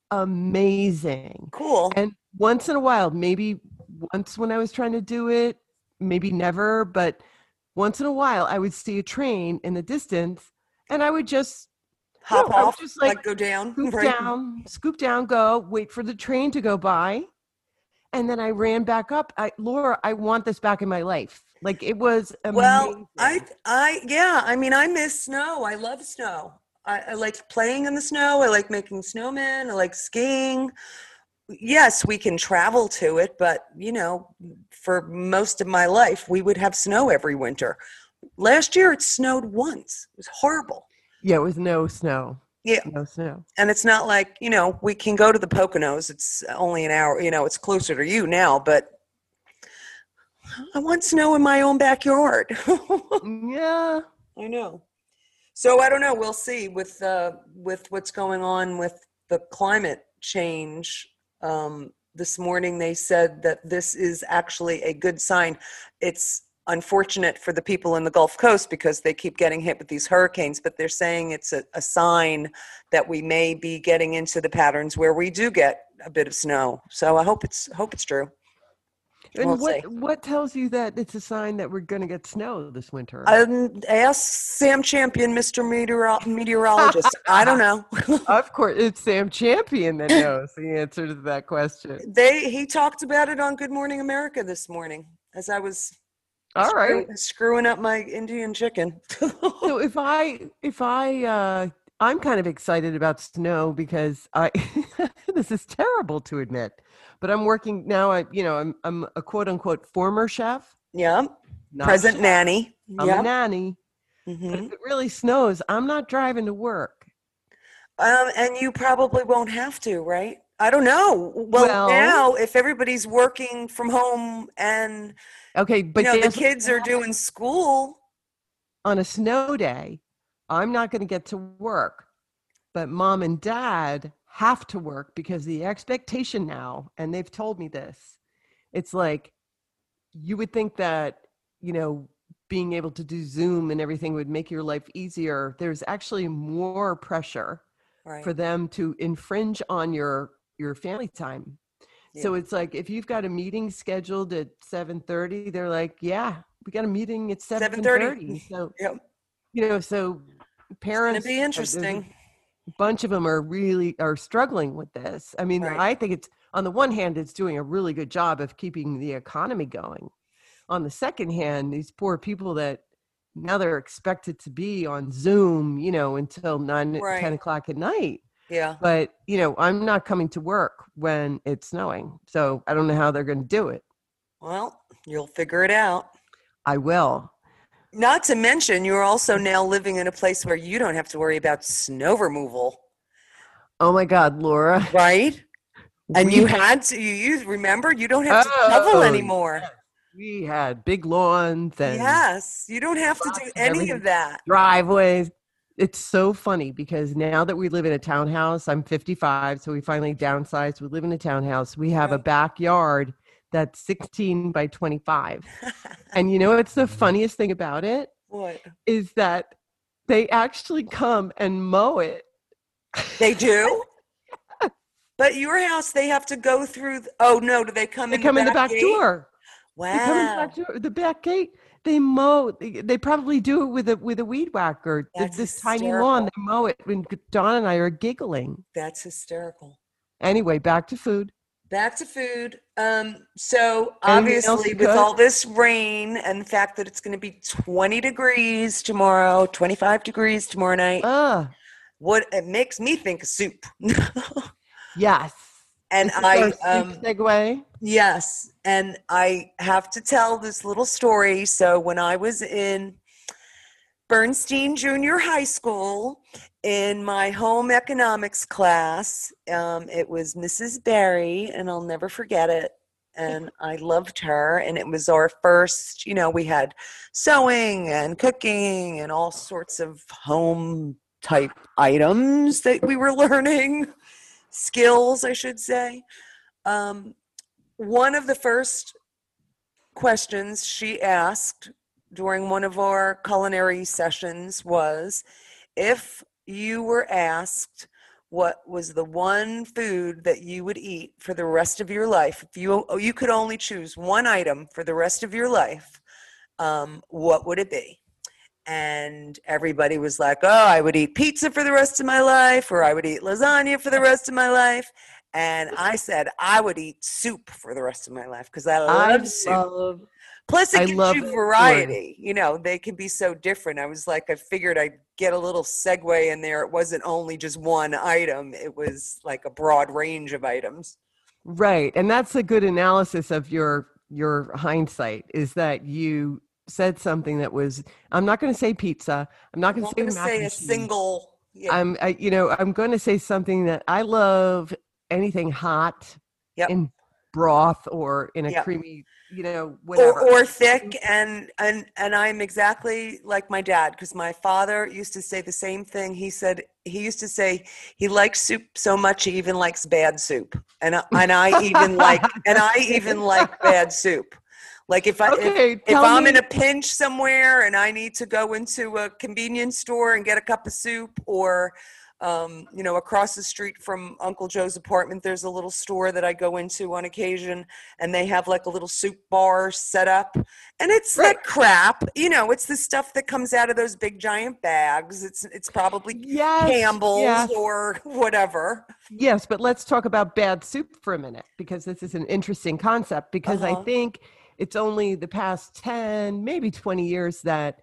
Speaker 1: amazing.
Speaker 2: Cool.
Speaker 1: And once in a while, maybe once when I was trying to do it, maybe never, but once in a while, I would see a train in the distance, and I would just
Speaker 2: Hop
Speaker 1: no, I would
Speaker 2: off,
Speaker 1: just,
Speaker 2: like,
Speaker 1: like,
Speaker 2: go down.
Speaker 1: scoop
Speaker 2: right?
Speaker 1: down, scoop down, go, wait for the train to go by. And then I ran back up. I, Laura, I want this back in my life. Like it was amazing.
Speaker 2: Well, I, I, yeah, I mean, I miss snow. I love snow. I, I like playing in the snow. I like making snowmen. I like skiing. Yes, we can travel to it, but you know, for most of my life, we would have snow every winter. Last year, it snowed once. It was horrible.
Speaker 1: yeah, it was no snow.
Speaker 2: Yeah.
Speaker 1: No snow.
Speaker 2: And it's not like, you know, we can go to the Poconos. It's only an hour, you know, it's closer to you now, but I want snow in my own backyard.
Speaker 1: Yeah.
Speaker 2: I know. So I don't know. We'll see with uh, with what's going on with the climate change. Um, this morning they said that this is actually a good sign. It's unfortunate for the people in the Gulf Coast because they keep getting hit with these hurricanes, but they're saying it's a, a sign that we may be getting into the patterns where we do get a bit of snow. So I hope it's hope it's true.
Speaker 1: And
Speaker 2: We'll
Speaker 1: what
Speaker 2: see.
Speaker 1: what tells you that it's a sign that we're going to get snow this winter?
Speaker 2: Um, ask Sam Champion, Mister Meteoro- Meteorologist. I don't know.
Speaker 1: Of course, it's Sam Champion that knows the answer to that question.
Speaker 2: They he talked about it on Good Morning America this morning as I was
Speaker 1: All right.
Speaker 2: screw- screwing up my Indian chicken.
Speaker 1: So if I if I uh I'm kind of excited about snow because I this is terrible to admit, but I'm working now. I you know I'm I'm a quote unquote former chef,
Speaker 2: Yeah,
Speaker 1: not a
Speaker 2: present
Speaker 1: chef.
Speaker 2: nanny.
Speaker 1: I'm
Speaker 2: Yeah.
Speaker 1: a nanny. But
Speaker 2: Mhm.
Speaker 1: if it really snows, I'm not driving to work.
Speaker 2: Um, and you probably won't have to, right? I don't know. Well,
Speaker 1: Well-
Speaker 2: now if everybody's working from home and
Speaker 1: Okay, but
Speaker 2: you know the
Speaker 1: guess what
Speaker 2: kids are doing school,
Speaker 1: on a snow day, I'm not going to get to work, but mom and dad have to work because the expectation now, and they've told me this, it's like you would think that, you know, being able to do Zoom and everything would make your life easier. There's actually more pressure
Speaker 2: right?
Speaker 1: for them to infringe on your your family time. So
Speaker 2: Yeah.
Speaker 1: it's like if you've got a meeting scheduled at seven thirty, they're like, yeah, we got a meeting at seven thirty. So
Speaker 2: Yep.
Speaker 1: You know, so
Speaker 2: It's going to
Speaker 1: parents,
Speaker 2: be
Speaker 1: uh, there's a
Speaker 2: interesting.
Speaker 1: bunch of them are really are struggling with this. I mean,
Speaker 2: Right.
Speaker 1: I think it's on the one hand, it's doing a really good job of keeping the economy going. On the second hand, these poor people that now they're expected to be on Zoom, you know, until nine, ten
Speaker 2: Right.
Speaker 1: o'clock at night.
Speaker 2: Yeah.
Speaker 1: But, you know, I'm not coming to work when it's snowing. So I don't know how they're going to do it.
Speaker 2: Well, you'll figure it out.
Speaker 1: I will.
Speaker 2: Not to mention, you're also now living in a place where you don't have to worry about snow removal,
Speaker 1: Oh my God, Laura.
Speaker 2: right? And
Speaker 1: We-
Speaker 2: you had to, you, you remember, you don't have to shovel
Speaker 1: Oh,
Speaker 2: anymore.
Speaker 1: yes. We had big lawns and
Speaker 2: Yes, you don't have to do
Speaker 1: Lots of
Speaker 2: any
Speaker 1: everything.
Speaker 2: of that.
Speaker 1: driveways. It's so funny because now that we live in a townhouse, I'm fifty-five, so we finally downsized. We live in a townhouse. We have a
Speaker 2: Right.
Speaker 1: backyard that's sixteen by twenty-five. And you know what's the funniest thing about it
Speaker 2: What?
Speaker 1: is that they actually come and mow it.
Speaker 2: They do? But your house, they have to go through, th- oh no, do they come
Speaker 1: They
Speaker 2: in
Speaker 1: come
Speaker 2: the
Speaker 1: in the back
Speaker 2: gate?
Speaker 1: door.
Speaker 2: Wow.
Speaker 1: They come in the back door, the back gate. They mow. They, they probably do it with a with a weed whacker. Th-
Speaker 2: That's
Speaker 1: This tiny lawn,
Speaker 2: hysterical.
Speaker 1: they mow it. When Don and I are giggling.
Speaker 2: That's hysterical.
Speaker 1: Anyway, back to food.
Speaker 2: Back to food. Um, so
Speaker 1: Anything else
Speaker 2: obviously
Speaker 1: to
Speaker 2: with
Speaker 1: cook?
Speaker 2: all this rain and the fact that it's going to be twenty degrees tomorrow, twenty-five degrees tomorrow night,
Speaker 1: Ah,
Speaker 2: what it makes me think of soup.
Speaker 1: yes.
Speaker 2: And
Speaker 1: This is
Speaker 2: I,
Speaker 1: our soup
Speaker 2: um,
Speaker 1: segue.
Speaker 2: yes, and I have to tell this little story. So when I was in Bernstein Junior High School, in my home economics class, um, it was Missus Barry, and I'll never forget it. And I loved her, and it was our first, you know, we had sewing and cooking and all sorts of home type items that we were learning, skills, I should say. Um, one of the first questions she asked during one of our culinary sessions was, if you were asked what was the one food that you would eat for the rest of your life, if you you could only choose one item for the rest of your life, um, what would it be? And everybody was like, oh, I would eat pizza for the rest of my life, or I would eat lasagna for the rest of my life. And I said, I would eat soup for the rest of my life because I love
Speaker 1: I
Speaker 2: soup.
Speaker 1: love.
Speaker 2: Plus, it
Speaker 1: I
Speaker 2: gives
Speaker 1: love
Speaker 2: you
Speaker 1: that
Speaker 2: variety. You know, they can be so different. I was like, I figured I'd get a little segue in there. It wasn't only just one item, it was like a broad range of items.
Speaker 1: Right, and that's a good analysis of your your hindsight. Is that you said something that was? I'm not going to say pizza. I'm not
Speaker 2: I'm
Speaker 1: going
Speaker 2: not
Speaker 1: to say
Speaker 2: going to
Speaker 1: mac
Speaker 2: say
Speaker 1: and
Speaker 2: a
Speaker 1: cheese.
Speaker 2: single. Yeah.
Speaker 1: I'm, I, you know, I'm going to say something that I love. Anything hot
Speaker 2: Yep.
Speaker 1: in broth or in a
Speaker 2: Yep.
Speaker 1: creamy, you know, whatever.
Speaker 2: Or, or thick, and and and I'm exactly like my dad, because my father used to say the same thing. He said he used to say he likes soup so much he even likes bad soup, and I, and I even like and I even like bad soup. Like if I
Speaker 1: Okay,
Speaker 2: if, if
Speaker 1: tell
Speaker 2: I'm in
Speaker 1: me-
Speaker 2: a pinch somewhere and I need to go into a convenience store and get a cup of soup, or um, you know, across the street from Uncle Joe's apartment, there's a little store that I go into on occasion, and they have like a little soup bar set up, and it's
Speaker 1: Right.
Speaker 2: like crap. You know, it's the stuff that comes out of those big giant bags. It's it's probably
Speaker 1: Yes,
Speaker 2: Campbell's
Speaker 1: yes.
Speaker 2: or whatever.
Speaker 1: Yes, but let's talk about bad soup for a minute, because this is an interesting concept, because I
Speaker 2: Uh-huh.
Speaker 1: think it's only the past ten, maybe twenty years that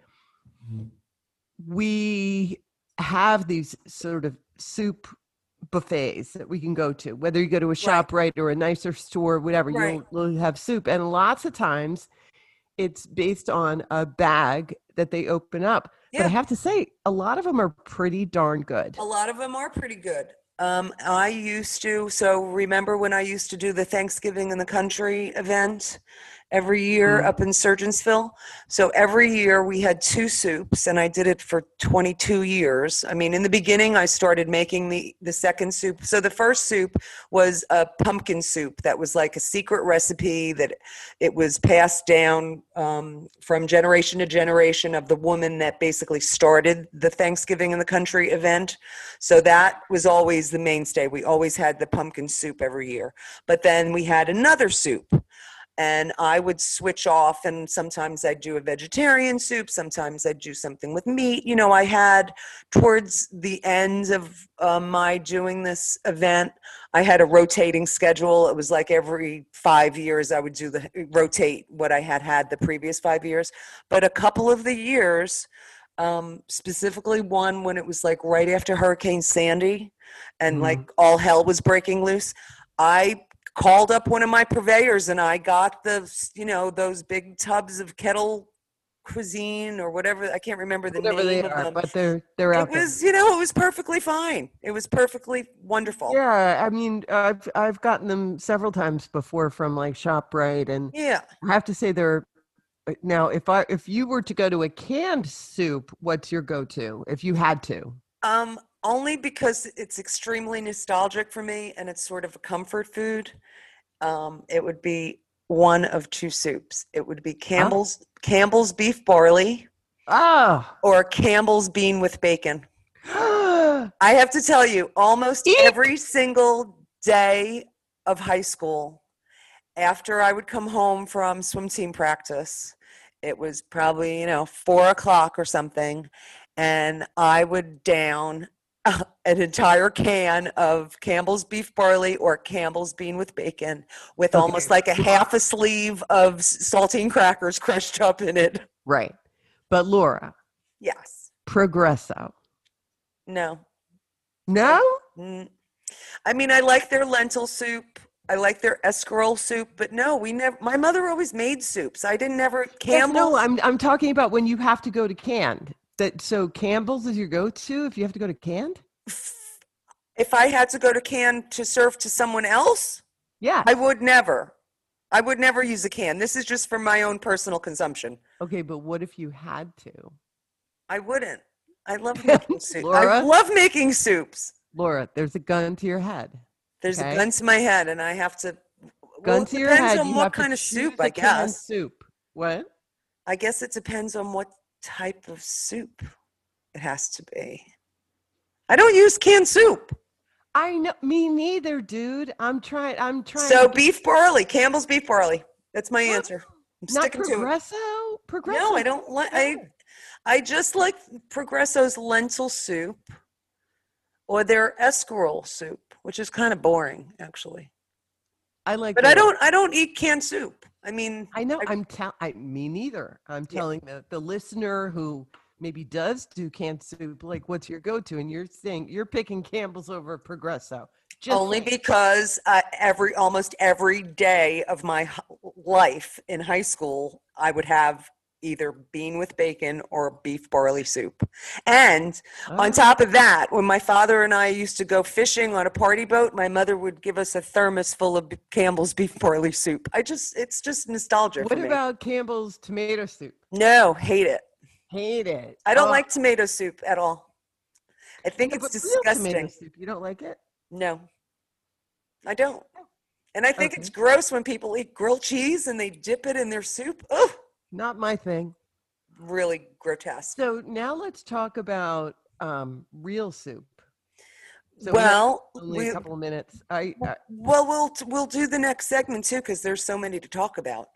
Speaker 1: we have these sort of soup buffets that we can go to, whether you go to a shop right or a nicer store, whatever,
Speaker 2: Right.
Speaker 1: you'll, you'll have soup. And lots of times it's based on a bag that they open up. But I
Speaker 2: Yeah.
Speaker 1: have to say, a lot of them are pretty darn good.
Speaker 2: A lot of them are pretty good. Um, I used to, so remember when I used to do the Thanksgiving in the Country event every year
Speaker 1: Mhm.
Speaker 2: up in Surgeonsville? So every year we had two soups, and I did it for twenty-two years. I mean, in the beginning, I started making the, the second soup. So the first soup was a pumpkin soup that was like a secret recipe that it was passed down um, from generation to generation of the woman that basically started the Thanksgiving in the Country event. So that was always the mainstay. We always had the pumpkin soup every year. But then we had another soup. and I would switch off, and sometimes I'd do a vegetarian soup, sometimes I'd do something with meat. You know, I had, towards the end of uh, my doing this event, I had a rotating schedule. It was like every five years I would do the rotate what I had had the previous five years. But a couple of the years, um, specifically one when it was like right after Hurricane Sandy and
Speaker 1: Mhm.
Speaker 2: like all hell was breaking loose, I called up one of my purveyors and I got the, you know, those big tubs of Kettle Cuisine or whatever. I can't remember the
Speaker 1: Whatever they
Speaker 2: name of
Speaker 1: are,
Speaker 2: them.
Speaker 1: but they're they're
Speaker 2: It
Speaker 1: out there.
Speaker 2: was, you know, it was perfectly fine. It was perfectly wonderful.
Speaker 1: Yeah, I mean, I've I've gotten them several times before from like ShopRite, and
Speaker 2: Yeah.
Speaker 1: I have to say they're now. If I if you were to go to a canned soup, what's your go-to if you had to?
Speaker 2: Um, only because it's extremely nostalgic for me and it's sort of a comfort food. Um, it would be one of two soups. It would be Campbell's Campbell's beef barley
Speaker 1: Ah,
Speaker 2: or Campbell's bean with bacon. I have to tell you, almost
Speaker 1: Eek.
Speaker 2: every single day of high school, after I would come home from swim team practice, it was probably, you know, four o'clock or something, and I would down uh, an entire can of Campbell's beef barley or Campbell's bean with bacon with
Speaker 1: Okay.
Speaker 2: almost like a half a sleeve of s- saltine crackers crushed up in it.
Speaker 1: right. But Laura,
Speaker 2: Yes.
Speaker 1: Progresso.
Speaker 2: No.
Speaker 1: No?
Speaker 2: Mm. I mean, I like their lentil soup. I like their escarole soup, but no, we never. My mother always made soups. I didn't never
Speaker 1: Yes,
Speaker 2: Campbell's.
Speaker 1: no, I'm I'm talking about when you have to go to canned. That so Campbell's is your go-to if you have to go to canned?
Speaker 2: If I had to go to can to serve to someone else,
Speaker 1: Yeah.
Speaker 2: I would never. I would never use a can. This is just for my own personal consumption.
Speaker 1: Okay, but what if you had to?
Speaker 2: I wouldn't. I love making soup. I
Speaker 1: Laura?
Speaker 2: love making soups.
Speaker 1: Laura, there's a gun to your head.
Speaker 2: There's
Speaker 1: Okay.
Speaker 2: a gun to my head, and I have to.
Speaker 1: Gun
Speaker 2: well, it
Speaker 1: to your
Speaker 2: depends
Speaker 1: head.
Speaker 2: on
Speaker 1: you
Speaker 2: what
Speaker 1: have to
Speaker 2: kind of
Speaker 1: choose
Speaker 2: soup,
Speaker 1: a
Speaker 2: I
Speaker 1: canned
Speaker 2: guess.
Speaker 1: Soup. What?
Speaker 2: I guess it depends on what type of soup it has to be. I don't use canned soup.
Speaker 1: I know, me neither, dude. I'm trying. I'm trying.
Speaker 2: So
Speaker 1: to get-
Speaker 2: beef barley, Campbell's beef barley. That's my
Speaker 1: What?
Speaker 2: answer. I'm
Speaker 1: not
Speaker 2: sticking to it.
Speaker 1: Progresso. Progresso.
Speaker 2: No, I don't like. I I just like Progresso's lentil soup or their escarole soup, which is kind of boring, actually.
Speaker 1: I like.
Speaker 2: But I
Speaker 1: the-
Speaker 2: don't. I don't eat canned soup. I mean,
Speaker 1: I know.
Speaker 2: I-
Speaker 1: I'm tell. I me neither. I'm
Speaker 2: Yeah.
Speaker 1: telling the the listener who maybe does do canned soup. Like, what's your go-to? And you're saying you're picking Campbell's over Progresso. Just
Speaker 2: only
Speaker 1: saying.
Speaker 2: because uh, every almost every day of my h- life in high school, I would have either bean with bacon or beef barley soup. And on
Speaker 1: Oh.
Speaker 2: top of that, when my father and I used to go fishing on a party boat, my mother would give us a thermos full of B- Campbell's beef barley soup. I just, it's just nostalgia
Speaker 1: What
Speaker 2: for me.
Speaker 1: about Campbell's tomato soup?
Speaker 2: No, hate it.
Speaker 1: Hate it.
Speaker 2: I don't
Speaker 1: Oh,
Speaker 2: like tomato soup at all. I think
Speaker 1: no,
Speaker 2: it's
Speaker 1: but real tomato
Speaker 2: disgusting.
Speaker 1: soup. You don't like it?
Speaker 2: No, I don't. And I think
Speaker 1: Okay.
Speaker 2: it's gross when people eat grilled cheese and they dip it in their soup. Oh,
Speaker 1: Not my thing.
Speaker 2: really grotesque.
Speaker 1: So now let's talk about um, real soup. So we have
Speaker 2: well,
Speaker 1: only
Speaker 2: we,
Speaker 1: a couple of minutes. I, I
Speaker 2: well, we'll we'll do the next segment too because there's so many to talk about.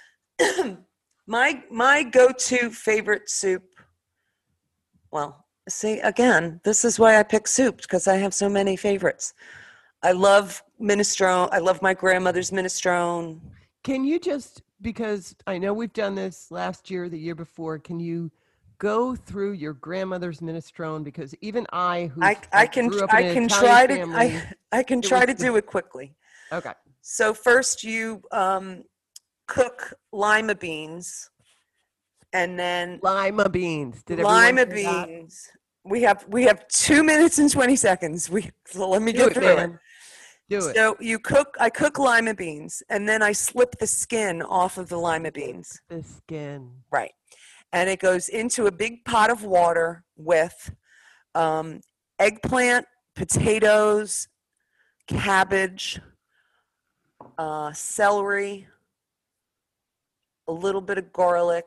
Speaker 2: my my go-to favorite soup. Well, see again, this is why I pick soup because I have so many favorites. I love minestrone. I love my grandmother's minestrone.
Speaker 1: can you just because I know we've done this last year, the year before. Can you go through your grandmother's minestrone? Because even I, who
Speaker 2: I I can
Speaker 1: grew up in
Speaker 2: I
Speaker 1: an
Speaker 2: can
Speaker 1: Italian
Speaker 2: try to
Speaker 1: family,
Speaker 2: I I can
Speaker 1: it
Speaker 2: try
Speaker 1: was
Speaker 2: to
Speaker 1: the-
Speaker 2: do it quickly.
Speaker 1: okay.
Speaker 2: So first you um, cook lima beans, and then
Speaker 1: Lima beans. Did everyone
Speaker 2: lima
Speaker 1: hear that?
Speaker 2: beans. We have we have two minutes and twenty seconds. We so let me
Speaker 1: Do
Speaker 2: get
Speaker 1: it,
Speaker 2: through
Speaker 1: man. Do
Speaker 2: it.
Speaker 1: it.
Speaker 2: So you cook. I cook lima beans, and then I slip the skin off of the lima beans.
Speaker 1: The skin.
Speaker 2: Right, and it goes into a big pot of water with um, eggplant, potatoes, cabbage, uh, celery, a little bit of garlic.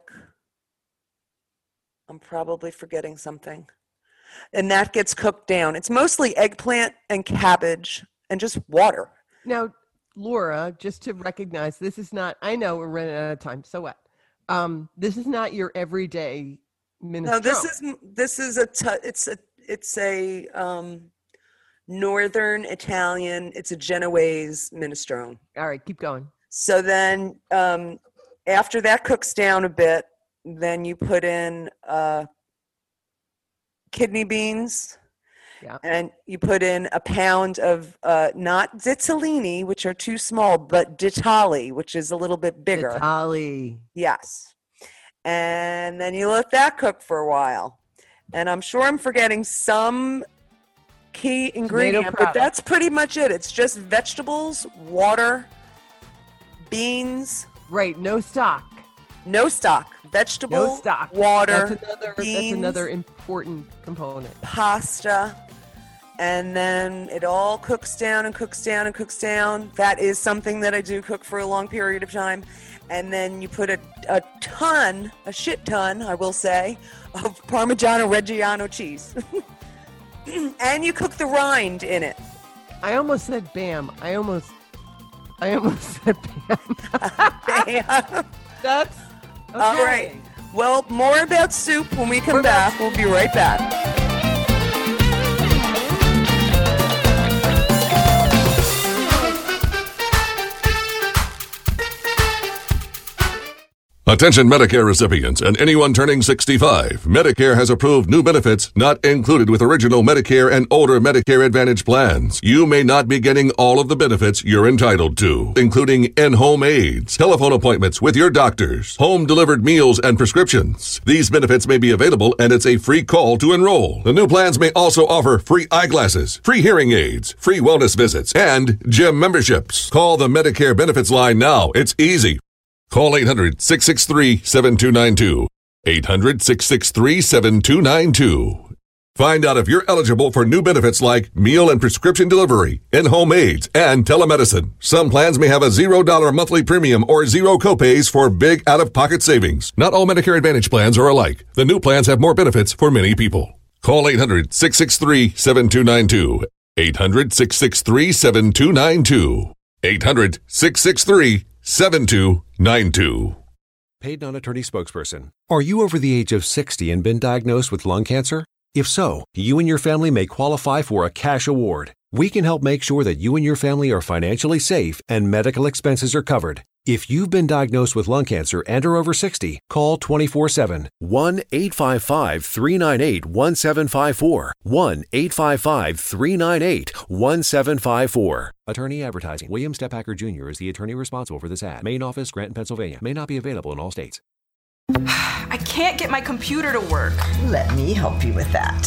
Speaker 2: I'm probably forgetting something. And that gets cooked down. It's mostly eggplant and cabbage and just water.
Speaker 1: Now, Laura, just to recognize this is not, I know we're running out of time. So what? Um, this is not your everyday minestrone.
Speaker 2: No, this is this is a t- it's a it's a um, northern Italian. It's a Genoese minestrone.
Speaker 1: All right, keep going.
Speaker 2: So then, um, after that cooks down a bit, then you put in uh, kidney beans.
Speaker 1: Yeah.
Speaker 2: And you put in a pound of uh, not zizzolini, which are too small, but ditali, which is a little bit bigger.
Speaker 1: Italy.
Speaker 2: Yes. And then you let that cook for a while. And I'm sure I'm forgetting some key ingredient, but
Speaker 1: product.
Speaker 2: that's pretty much it. It's just vegetables, water, beans,
Speaker 1: Right, no stock.
Speaker 2: no stock. Vegetable,
Speaker 1: No stock.
Speaker 2: water,
Speaker 1: That's another that's
Speaker 2: beans,
Speaker 1: another important component.
Speaker 2: pasta, and then it all cooks down and cooks down and cooks down. That is something that I do cook for a long period of time. And then you put a, a ton, a shit ton, I will say, of Parmigiano Reggiano cheese. And you cook the rind in it.
Speaker 1: I almost said bam. I almost I almost said bam.
Speaker 2: Bam.
Speaker 1: That's okay.
Speaker 2: All right. Well, more about soup when we come
Speaker 1: We're
Speaker 2: back.
Speaker 1: back.
Speaker 2: We'll be right back.
Speaker 5: Attention Medicare recipients and anyone turning sixty-five. Medicare has approved new benefits not included with original Medicare and older Medicare Advantage plans. You may not be getting all of the benefits you're entitled to, including in-home aids, telephone appointments with your doctors, home-delivered meals and prescriptions. These benefits may be available and it's a free call to enroll. The new plans may also offer free eyeglasses, free hearing aids, free wellness visits, and gym memberships. Call the Medicare benefits line now. It's easy. Call eight hundred, six six three, seven two nine two. eight hundred, six six three, seven two nine two. Find out if you're eligible for new benefits like meal and prescription delivery, in-home aids, and telemedicine. Some plans may have a zero dollar monthly premium or zero copays for big out-of-pocket savings. Not all Medicare Advantage plans are alike. The new plans have more benefits for many people. Call eight hundred, six six three, seven two nine two. eight hundred, six six three, seven two nine two. eight hundred, six six three, seven two nine two.
Speaker 3: Paid non-attorney spokesperson. Are you over the age of sixty and been diagnosed with lung cancer? If so, you and your family may qualify for a cash award. We can help make sure that you and your family are financially safe and medical expenses are covered. If you've been diagnosed with lung cancer and are over sixty, call twenty-four seven, one eight five five, three nine eight, one seven five four, one eight five five, three nine eight, one seven five four. Attorney advertising. William Stephacker Junior is the attorney responsible for this ad. Main office, Granton, Pennsylvania. May not be available in all states.
Speaker 6: I can't get my computer to work.
Speaker 7: Let me help you with that.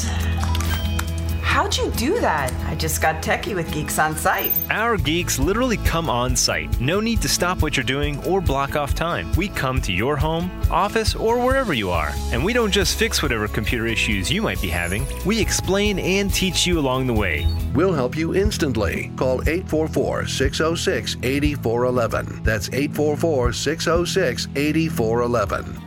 Speaker 6: How'd you do that?
Speaker 7: I just got techie with Geeks on Site.
Speaker 8: Our geeks literally come on site. No need to stop what you're doing or block off time. We come to your home, office, or wherever you are. And we don't just fix whatever computer issues you might be having. We explain and teach you along the way.
Speaker 9: We'll help you instantly. Call eight four four, six oh six, eight four one one. That's eight four four, six oh six, eight four one one.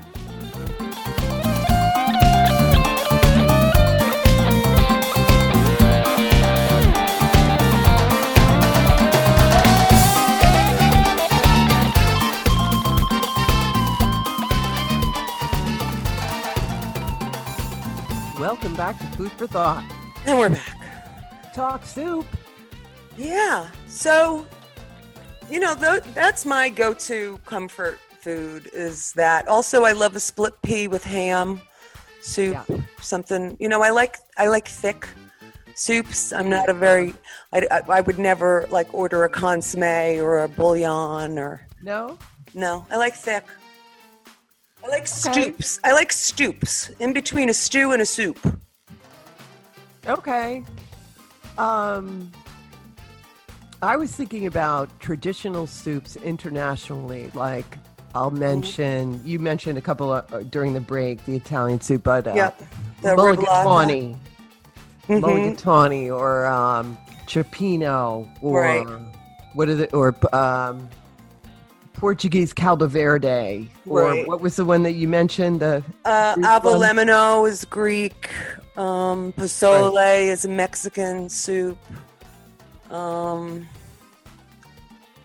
Speaker 1: Welcome back to Food for Thought.
Speaker 2: And we're back.
Speaker 1: Talk soup.
Speaker 2: Yeah. So, you know, th- that's my go-to comfort food is that. Also, I love a split pea with ham soup,
Speaker 1: Yeah.
Speaker 2: something, you know, I like, I like thick soups. I'm not a very, I, I, I would never like order a consomme or a bouillon or,
Speaker 1: No?
Speaker 2: no, I like thick. I like stoops. I like stoops in between a stew and a soup.
Speaker 1: Okay. Um, I was thinking about traditional soups internationally. Like, I'll mention, you mentioned a couple of, uh, during the break, the Italian soup, but uh,
Speaker 2: Yep. The
Speaker 1: mulligatawny,
Speaker 2: Mhm.
Speaker 1: mulligatawny, or um, cioppino, or
Speaker 2: Right.
Speaker 1: what is it, or um, Portuguese caldo verde, or
Speaker 2: Right.
Speaker 1: what was the one that you mentioned? The
Speaker 2: Uh,
Speaker 1: Greek one?
Speaker 2: Avolemino is Greek. Um, pozole is a Mexican soup. Um,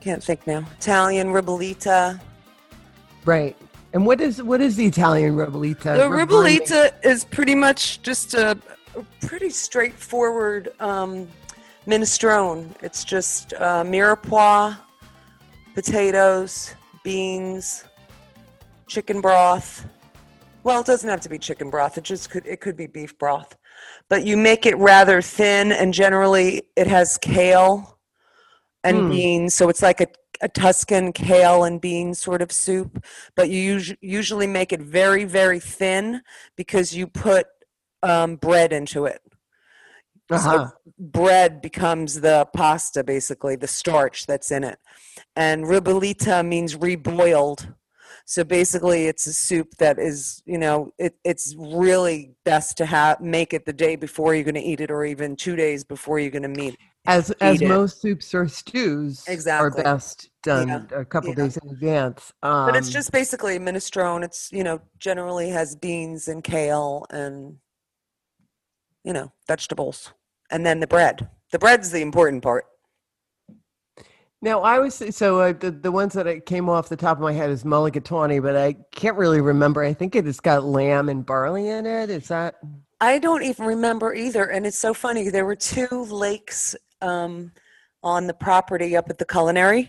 Speaker 2: Can't think now. Italian ribollita.
Speaker 1: Right. And what is what is the Italian ribollita?
Speaker 2: The
Speaker 1: Remind me.
Speaker 2: ribollita is pretty much just a, a pretty straightforward um, minestrone. It's just uh, mirepoix, potatoes, beans, chicken broth. Well, it doesn't have to be chicken broth. It just could it could be beef broth. But you make it rather thin, and generally it has kale and
Speaker 1: Mm.
Speaker 2: beans, so it's like a a Tuscan kale and bean sort of soup, but you us- usually make it very, very thin because you put um, bread into it.
Speaker 1: Uh-huh.
Speaker 2: So bread becomes the pasta, basically, the starch that's in it. And ribollita means reboiled. So basically it's a soup that is, you know, it, it's really best to have make it the day before you're going to eat it, or even two days before you're going to meet
Speaker 1: As as
Speaker 2: eat it.
Speaker 1: most soups or stews
Speaker 2: Exactly.
Speaker 1: are best done
Speaker 2: Yeah.
Speaker 1: a couple
Speaker 2: Yeah.
Speaker 1: days in advance. Um,
Speaker 2: But it's just basically minestrone. It's, you know, generally has beans and kale and, you know, vegetables. And then the bread. The bread's the important part.
Speaker 1: now I was so uh, the the ones that I came off the top of my head is mulligatawny, but I can't really remember. I think it has got lamb and barley in it. Is that?
Speaker 2: I don't even remember either. And it's so funny. There were two lakes um, on the property up at the culinary.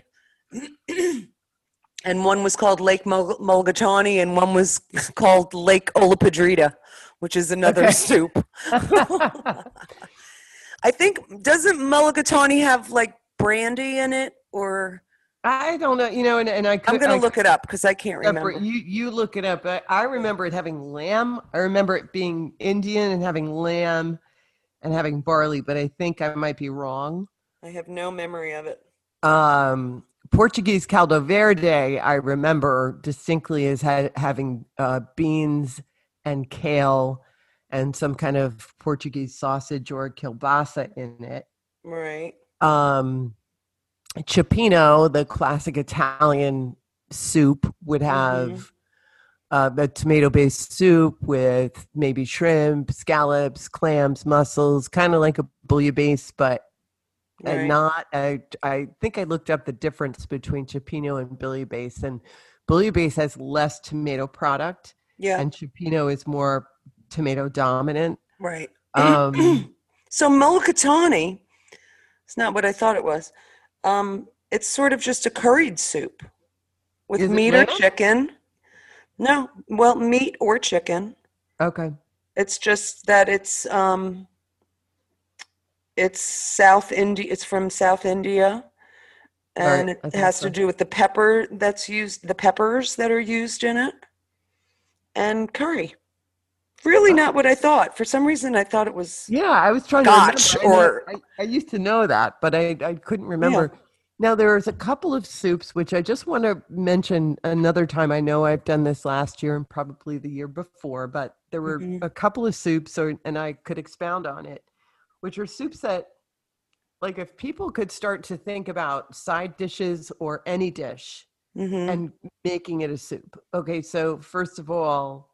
Speaker 2: And one was called Lake Mul- Mulligatawny, and one was called Lake Olapadrita, which is another
Speaker 1: Okay.
Speaker 2: soup. I think, doesn't mulligatawny have like brandy in it? Or
Speaker 1: I don't know. You know, and, and I could,
Speaker 2: I'm going
Speaker 1: I
Speaker 2: to look it up because I can't remember.
Speaker 1: separate- You you look it up. I, I remember it having lamb. I remember it being Indian and having lamb and having barley, but I think I might be wrong.
Speaker 2: I have no memory of it.
Speaker 1: Um, Portuguese caldo verde, I remember distinctly as ha- having uh, beans and kale and some kind of Portuguese sausage or kielbasa in it.
Speaker 2: Right.
Speaker 1: Um, Cioppino, the classic Italian soup, would have
Speaker 2: Mhm.
Speaker 1: uh, a tomato-based soup with maybe shrimp, scallops, clams, mussels, kind of like a bouillabaisse, but and
Speaker 2: Right.
Speaker 1: not. I I think I looked up the difference between Cioppino and bouillabaisse, and bouillabaisse has less tomato product,
Speaker 2: Yeah.
Speaker 1: and Cioppino is more tomato dominant.
Speaker 2: Right.
Speaker 1: Um,
Speaker 2: So mulligatawny, it's not what I thought it was. Um, it's sort of just a curried soup with
Speaker 1: Is it
Speaker 2: meat or
Speaker 1: lamb?
Speaker 2: chicken. No, well, meat or chicken.
Speaker 1: okay.
Speaker 2: It's just that it's um, it's South India. It's from South India, and
Speaker 1: Right, I
Speaker 2: it
Speaker 1: think
Speaker 2: has
Speaker 1: so.
Speaker 2: to do with the pepper that's used, the peppers that are used in it, and curry. Really not what I thought. For some reason, I thought it was.
Speaker 1: Yeah, I was trying
Speaker 2: Gotch
Speaker 1: to remember.
Speaker 2: or-
Speaker 1: I, know- I, I used to know that, but I, I couldn't remember. Now, there's a couple of soups, which I just want to mention another time. I know I've done this last year and probably the year before, but there were
Speaker 2: Mhm.
Speaker 1: a couple of soups, or, and I could expound on it, which are soups that, like, if people could start to think about side dishes or any dish
Speaker 2: Mhm.
Speaker 1: and making it a soup. Okay, so first of all,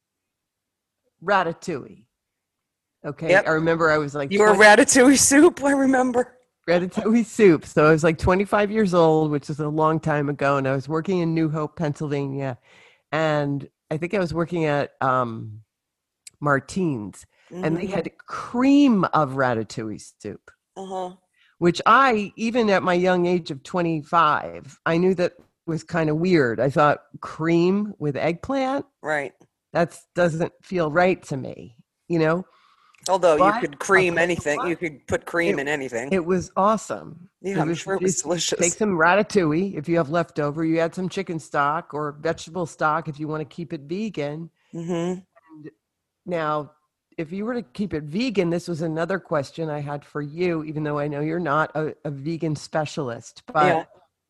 Speaker 1: ratatouille. Okay,
Speaker 2: Yep.
Speaker 1: I remember I was like
Speaker 2: Your
Speaker 1: twenty
Speaker 2: ratatouille soup, I remember.
Speaker 1: ratatouille soup. So I was like twenty-five years old, which is a long time ago, and I was working in New Hope, Pennsylvania, and I think I was working at um, Martine's, and they
Speaker 2: Mhm.
Speaker 1: had cream of ratatouille soup,
Speaker 2: Uh-huh.
Speaker 1: which I, even at my young age of twenty-five, I knew that was kind of weird. I thought cream with eggplant,
Speaker 2: Right.
Speaker 1: that doesn't feel right to me, you know?
Speaker 2: Although
Speaker 1: But
Speaker 2: you could
Speaker 1: I'll
Speaker 2: cream
Speaker 1: tell you
Speaker 2: anything.
Speaker 1: what,
Speaker 2: You could put cream in anything.
Speaker 1: It was awesome.
Speaker 2: Yeah, I'm sure it was
Speaker 1: just-
Speaker 2: delicious.
Speaker 1: Take some ratatouille if you have leftover. You add some chicken stock or vegetable stock if you want to keep it vegan.
Speaker 2: Mm-hmm.
Speaker 1: Now, if you were to keep it vegan, this was another question I had for you, even though I know you're not a, a vegan specialist. But
Speaker 2: Yeah.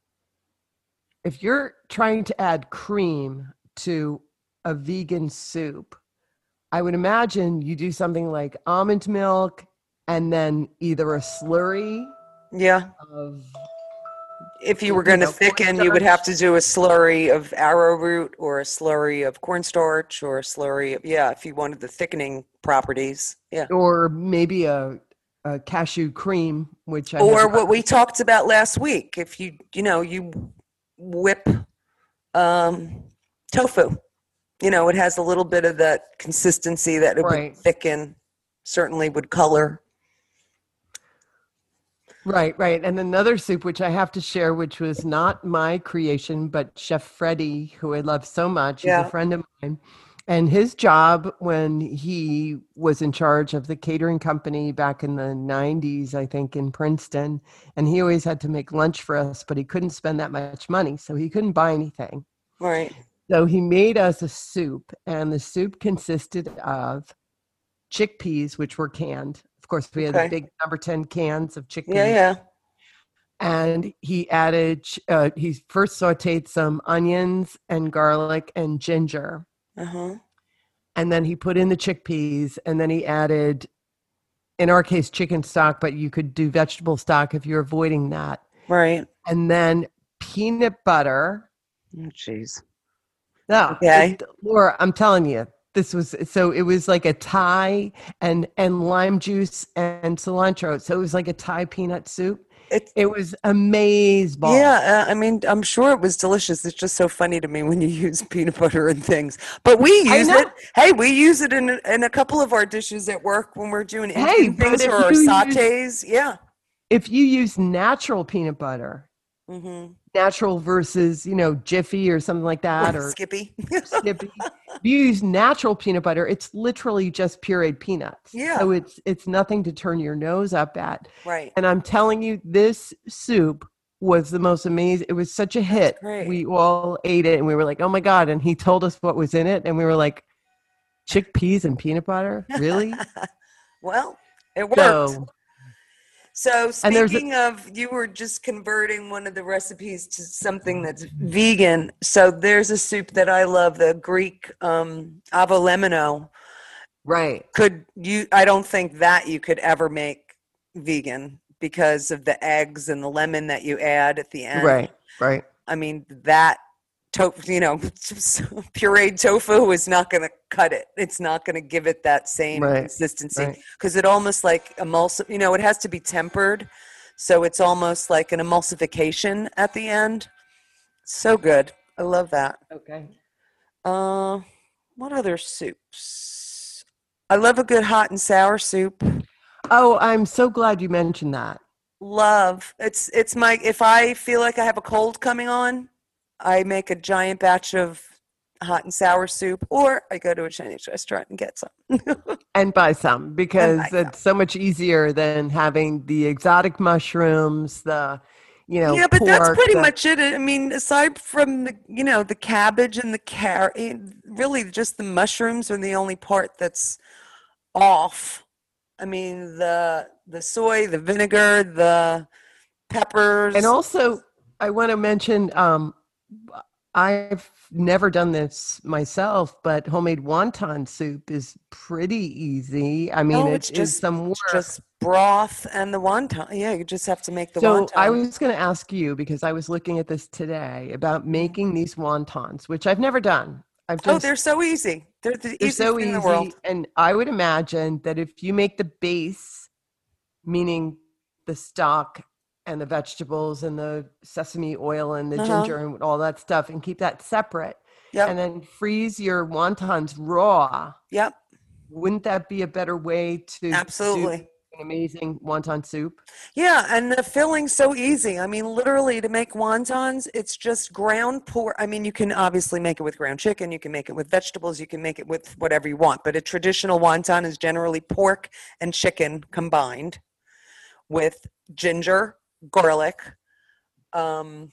Speaker 1: if you're trying to add cream to a vegan soup, I would imagine you do something like almond milk and then either a slurry
Speaker 2: Yeah.
Speaker 1: of
Speaker 2: If you were
Speaker 1: you
Speaker 2: going to
Speaker 1: know,
Speaker 2: thicken, you would have to
Speaker 1: cornstarch.
Speaker 2: do a slurry of arrowroot or a slurry of cornstarch or a slurry of, yeah, if you wanted the thickening properties. Yeah.
Speaker 1: or maybe a uh, cashew cream, which I
Speaker 2: Or
Speaker 1: have-
Speaker 2: what we talked about last week. If you, you know, you whip um, tofu, you know, it has a little bit of that consistency that it
Speaker 1: Right.
Speaker 2: would thicken, certainly would color.
Speaker 1: Right, right. And another soup, which I have to share, which was not my creation, but Chef Freddie, who I love so much, he's
Speaker 2: Yeah.
Speaker 1: a friend of mine. And his job when he was in charge of the catering company back in the nineties, I think, in Princeton, and he always had to make lunch for us, but he couldn't spend that much money, so he couldn't buy anything.
Speaker 2: Right.
Speaker 1: So he made us a soup, and the soup consisted of chickpeas, which were canned. Of course, we had
Speaker 2: Okay.
Speaker 1: the big number ten cans of chickpeas.
Speaker 2: Yeah, yeah.
Speaker 1: And he added, uh, he first sauteed some onions and garlic and ginger.
Speaker 2: Uh-huh.
Speaker 1: And then he put in the chickpeas, and then he added, in our case, chicken stock, but you could do vegetable stock if you're avoiding that.
Speaker 2: Right.
Speaker 1: And then peanut butter.
Speaker 2: Oh, jeez.
Speaker 1: No,
Speaker 2: Okay.
Speaker 1: it- Laura, I'm telling you, this was, so it was like a Thai and, and lime juice and cilantro. So it was like a Thai peanut soup.
Speaker 2: It,
Speaker 1: It was amazeballs.
Speaker 2: yeah, uh, I mean, I'm sure it was delicious. It's just so funny to me when you use peanut butter and things. But we
Speaker 1: I
Speaker 2: use
Speaker 1: know.
Speaker 2: it. Hey, we use it in a- in a couple of our dishes at work when we're doing
Speaker 1: Hey,
Speaker 2: Indian
Speaker 1: but
Speaker 2: things
Speaker 1: if
Speaker 2: or our
Speaker 1: you use-
Speaker 2: sautés. Yeah.
Speaker 1: If you use natural peanut butter,
Speaker 2: Mm-hmm.
Speaker 1: natural versus, you know, Jiffy or something like that, or
Speaker 2: Skippy.
Speaker 1: Skippy. If you use natural peanut butter, it's literally just pureed peanuts.
Speaker 2: Yeah.
Speaker 1: So it's it's nothing to turn your nose up at.
Speaker 2: Right.
Speaker 1: And I'm telling you, this soup was the most amazing. It was such a hit.
Speaker 2: great.
Speaker 1: We all ate it and we were like, oh my God. And he told us what was in it. And we were like, chickpeas and peanut butter? Really?
Speaker 2: Well, it worked.
Speaker 1: So,
Speaker 2: So
Speaker 1: And there's a-
Speaker 2: speaking of, you were just converting one of the recipes to something that's vegan. So there's a soup that I love, the Greek um, avolemino.
Speaker 1: right.
Speaker 2: Could you? I don't think that you could ever make vegan because of the eggs and the lemon that you add at the end.
Speaker 1: Right. Right.
Speaker 2: I mean that. To, you know, pureed tofu is not going to cut it. It's not going to give it that same
Speaker 1: Right,
Speaker 2: consistency
Speaker 1: right.
Speaker 2: because it almost like emulsi. You know, it has to be tempered, so it's almost like an emulsification at the end. So good. I love that.
Speaker 1: Okay.
Speaker 2: Uh, what other soups? I love a good hot and sour soup.
Speaker 1: Oh, I'm so glad you mentioned that.
Speaker 2: Love. It's it's my if I feel like I have a cold coming on, I make a giant batch of hot and sour soup, or I go to a Chinese restaurant and get some.
Speaker 1: And buy some because
Speaker 2: buy some.
Speaker 1: it's so much easier than having the exotic mushrooms, the, you know,
Speaker 2: yeah, but that's
Speaker 1: pork,
Speaker 2: pretty
Speaker 1: the-
Speaker 2: much it. I mean, aside from the you know the cabbage and the carrot, really just the mushrooms are the only part that's off. I mean, the the soy, the vinegar, the peppers,
Speaker 1: And also, I want to mention, um, I've never done this myself, but homemade wonton soup is pretty easy. I mean,
Speaker 2: No,
Speaker 1: it
Speaker 2: it's
Speaker 1: is
Speaker 2: just-
Speaker 1: some work.
Speaker 2: it's just broth and the wonton. Yeah, you just have to make the
Speaker 1: So
Speaker 2: wonton.
Speaker 1: I was going to ask you, because I was looking at this today, about making these wontons, which I've never done. I've just,
Speaker 2: oh, they're so easy. They're the
Speaker 1: they're
Speaker 2: easiest
Speaker 1: so
Speaker 2: thing
Speaker 1: easy.
Speaker 2: in the world.
Speaker 1: And I would imagine that if you make the base, meaning the stock and the vegetables and the sesame oil and the
Speaker 2: Uh-huh.
Speaker 1: ginger and all that stuff, and keep that separate,
Speaker 2: Yep.
Speaker 1: and then freeze your wontons raw,
Speaker 2: Yep.
Speaker 1: wouldn't that be a better way to do
Speaker 2: Absolutely.
Speaker 1: an amazing wonton soup?
Speaker 2: Yeah, and the filling's so easy. I mean, literally to make wontons, it's just ground pork. I mean, you can obviously make it with ground chicken, you can make it with vegetables, you can make it with whatever you want, but a traditional wonton is generally pork and chicken combined with ginger, garlic, um,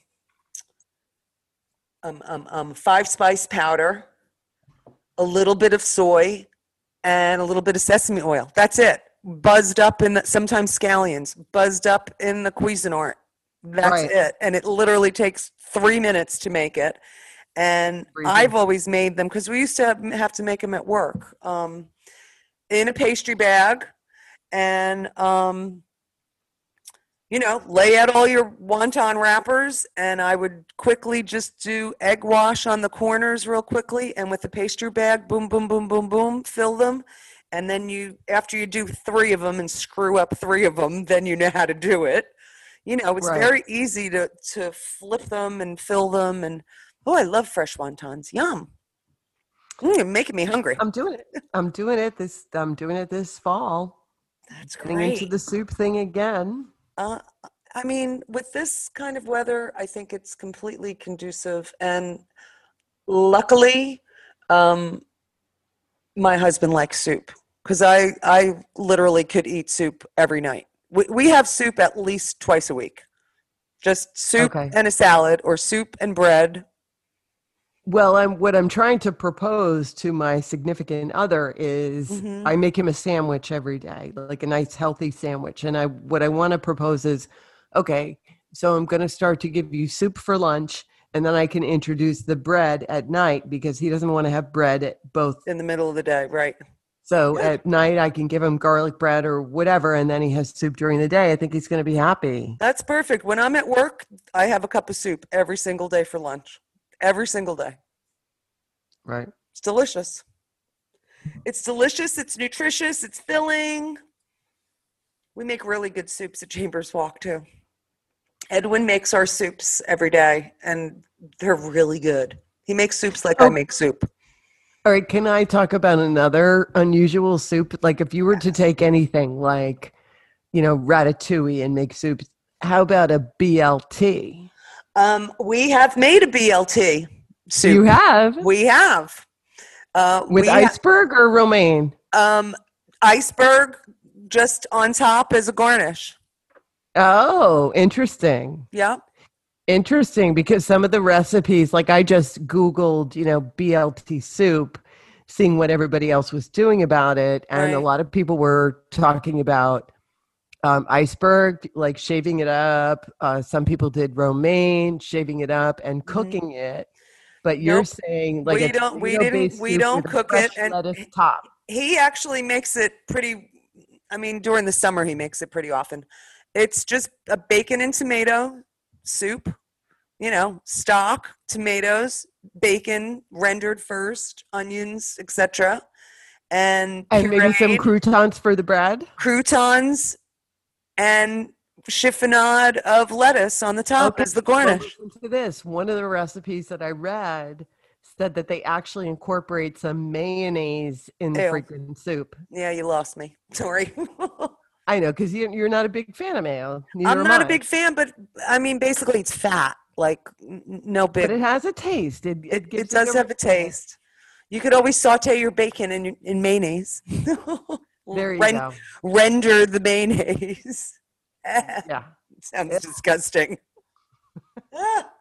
Speaker 2: um, um, um, five spice powder, a little bit of soy, and a little bit of sesame oil. That's it. Buzzed up in the, sometimes scallions, buzzed up in the Cuisinart. That's
Speaker 1: Right.
Speaker 2: it. And it literally takes three minutes to make it. And
Speaker 1: Freezing.
Speaker 2: I've always made them because we used to have, have to make them at work um, in a pastry bag. And, um, you know, lay out all your wonton wrappers. And I would quickly just do egg wash on the corners real quickly. And with the pastry bag, boom, boom, boom, boom, boom, fill them. And then you, after you do three of them and screw up three of them, then you know how to do it. You know, it's
Speaker 1: Right.
Speaker 2: very easy to, to flip them and fill them. And, oh, I love fresh wontons. Yum. Mm, you're making me hungry.
Speaker 1: I'm doing it. I'm doing it this. I'm doing it this fall.
Speaker 2: That's
Speaker 1: Getting
Speaker 2: great.
Speaker 1: into the soup thing again.
Speaker 2: Uh, I mean, with this kind of weather, I think it's completely conducive. And luckily, um, my husband likes soup because I, I literally could eat soup every night. We, we have soup at least twice a week. Just soup
Speaker 1: Okay.
Speaker 2: and a salad, or soup and bread.
Speaker 1: Well, I'm what I'm trying to propose to my significant other is
Speaker 2: Mhm.
Speaker 1: I make him a sandwich every day, like a nice healthy sandwich. And I what I want to propose is, okay, so I'm going to start to give you soup for lunch, and then I can introduce the bread at night because he doesn't want to have bread at both.
Speaker 2: In the middle of the day, right?
Speaker 1: So
Speaker 2: Good.
Speaker 1: at night I can give him garlic bread or whatever, and then he has soup during the day. I think he's going to be happy.
Speaker 2: That's perfect. When I'm at work, I have a cup of soup every single day for lunch. Every single day.
Speaker 1: Right.
Speaker 2: It's delicious. It's delicious. It's nutritious. It's filling. We make really good soups at Chambers Walk, too. Edwin makes our soups every day, and they're really good. He makes soups like I
Speaker 1: Oh.
Speaker 2: make soup.
Speaker 1: All right, can I talk about another unusual soup? Like if you were to take anything like, you know, ratatouille and make soup, how about a B L T?
Speaker 2: Um, we have made a B L T soup.
Speaker 1: You have?
Speaker 2: We have. Uh,
Speaker 1: With
Speaker 2: we ha-
Speaker 1: iceberg or romaine?
Speaker 2: um, iceberg just on top as a garnish.
Speaker 1: Oh, interesting.
Speaker 2: Yeah.
Speaker 1: Interesting, because some of the recipes, like I just Googled, you know, B L T soup, seeing what everybody else was doing about it. And a
Speaker 2: Right.
Speaker 1: lot of people were talking about um, iceberg, like shaving it up. Uh, some people did romaine, shaving it up and cooking it. But you're
Speaker 2: Nope.
Speaker 1: saying like
Speaker 2: We
Speaker 1: a
Speaker 2: don't- we
Speaker 1: tomato-based
Speaker 2: didn't- we
Speaker 1: soup
Speaker 2: don't
Speaker 1: with a
Speaker 2: cook
Speaker 1: fresh
Speaker 2: it, and-
Speaker 1: lettuce top.
Speaker 2: He actually makes it pretty, I mean, during the summer, he makes it pretty often. It's just a bacon and tomato soup, you know, stock, tomatoes, bacon rendered first, onions, et cetera. And,
Speaker 1: And maybe some
Speaker 2: pureed
Speaker 1: croutons for the bread.
Speaker 2: croutons and chiffonade of lettuce on the top
Speaker 1: Okay,
Speaker 2: as the
Speaker 1: well,
Speaker 2: garnish.
Speaker 1: listen to this. One of the recipes that I read said that they actually incorporate some mayonnaise in the
Speaker 2: Ew.
Speaker 1: freaking soup.
Speaker 2: Yeah, you lost me. Sorry.
Speaker 1: I know, because you, you're not a big fan of mayo. Neither
Speaker 2: I'm
Speaker 1: am
Speaker 2: not a
Speaker 1: I.
Speaker 2: big fan, but I mean, basically, it's fat. Like, n- n- no big.
Speaker 1: But it has a taste. It, it,
Speaker 2: It,
Speaker 1: gives
Speaker 2: it does
Speaker 1: the
Speaker 2: have a
Speaker 1: richness.
Speaker 2: taste. You could always saute your bacon in in mayonnaise.
Speaker 1: There you
Speaker 2: Ren-
Speaker 1: go.
Speaker 2: Render the mayonnaise.
Speaker 1: Yeah.
Speaker 2: Sounds
Speaker 1: Yeah.
Speaker 2: disgusting. Ah.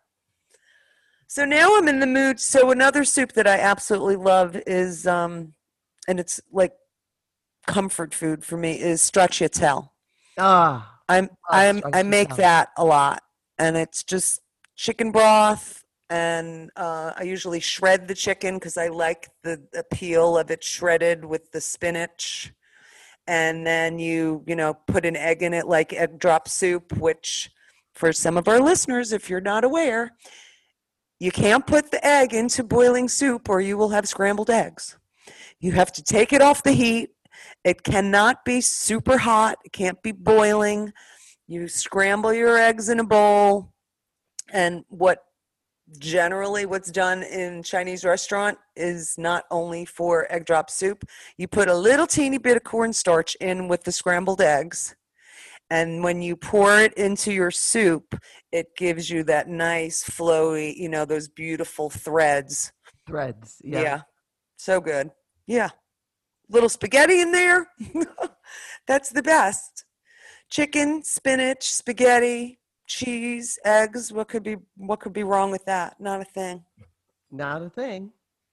Speaker 2: So now I'm in the mood. So another soup that I absolutely love is, um, and it's like comfort food for me, is stracciatelle.
Speaker 1: Ah,
Speaker 2: I'm I'm I make
Speaker 1: stracciatelle.
Speaker 2: that a lot, and it's just chicken broth, and uh, I usually shred the chicken because I like the appeal of it shredded with the spinach, and then you you know put an egg in it like egg drop soup, which for some of our listeners, if you're not aware, you can't put the egg into boiling soup or you will have scrambled eggs. You have to take it off the heat. It cannot be super hot. It can't be boiling. You scramble your eggs in a bowl. And what generally what's done in Chinese restaurant is not only for egg drop soup. You put a little teeny bit of cornstarch in with the scrambled eggs. And when you pour it into your soup, it gives you that nice flowy, you know, those beautiful threads.
Speaker 1: Threads. Yeah.
Speaker 2: Yeah. So good. Yeah. Little spaghetti in there. That's the best. Chicken, spinach, spaghetti, cheese, eggs. What could be what could be wrong with that? Not a thing.
Speaker 1: Not a thing.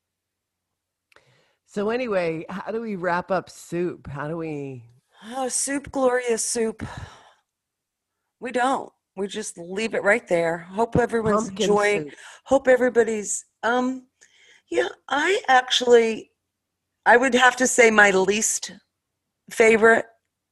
Speaker 1: So anyway, how do we wrap up soup? How do we?
Speaker 2: Oh, soup, glorious soup. We don't. We just leave it right there. Hope everyone's
Speaker 1: Pumpkin
Speaker 2: enjoying.
Speaker 1: soup.
Speaker 2: Hope everybody's um yeah, I actually I would have to say my least favorite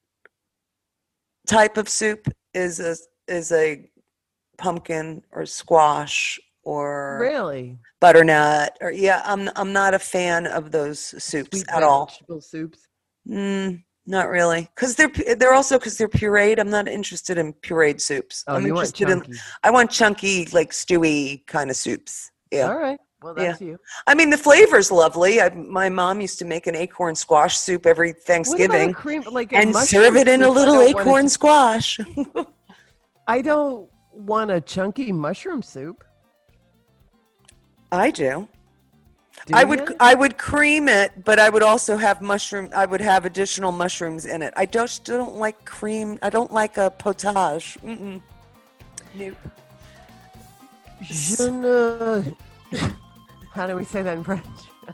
Speaker 2: type of soup is a is a pumpkin or squash or
Speaker 1: Really?
Speaker 2: butternut or yeah, I'm I'm not a fan of those soups
Speaker 1: Sweet
Speaker 2: at all.
Speaker 1: vegetable soups.
Speaker 2: Mm, not really, because they're they're also because they're pureed. I'm not interested in pureed soups.
Speaker 1: Oh,
Speaker 2: I'm
Speaker 1: you want
Speaker 2: interested in.
Speaker 1: chunky.
Speaker 2: I want chunky, like stewy kind of soups. Yeah.
Speaker 1: All right. Well, that's you.
Speaker 2: I mean, the flavor's lovely. I, my mom used to make an acorn squash soup every
Speaker 1: What about
Speaker 2: Thanksgiving
Speaker 1: a cream, like a
Speaker 2: and
Speaker 1: mushroom
Speaker 2: serve it in a
Speaker 1: soup? I
Speaker 2: little
Speaker 1: don't wanna
Speaker 2: acorn
Speaker 1: just-
Speaker 2: squash.
Speaker 1: I don't want a chunky mushroom soup.
Speaker 2: I do.
Speaker 1: Do
Speaker 2: I would
Speaker 1: ya?
Speaker 2: I would cream it, but I would also have mushroom. I would have additional mushrooms in it. I don't still don't like cream. I don't like a potage. Mm-mm. Nope.
Speaker 1: Je ne... How do we say that in French?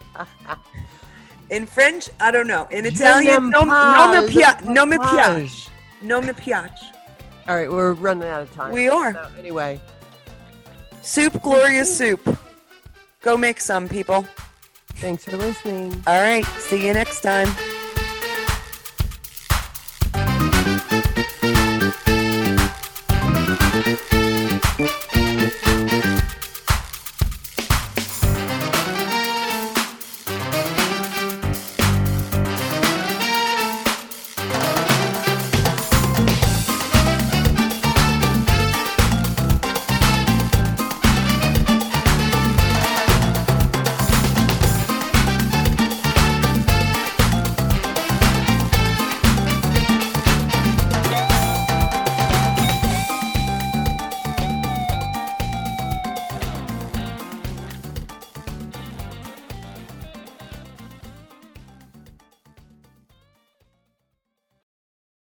Speaker 2: In French, I don't know. In
Speaker 1: Je
Speaker 2: Italian,
Speaker 1: n'aime
Speaker 2: no,
Speaker 1: pas
Speaker 2: no me
Speaker 1: le
Speaker 2: piace. No me
Speaker 1: potage.
Speaker 2: piace. No me piace.
Speaker 1: All right, we're running out of time.
Speaker 2: We are.
Speaker 1: So anyway,
Speaker 2: Soup, glorious soup. Go make some, people.
Speaker 1: thanks for listening.
Speaker 2: All right. See you next time.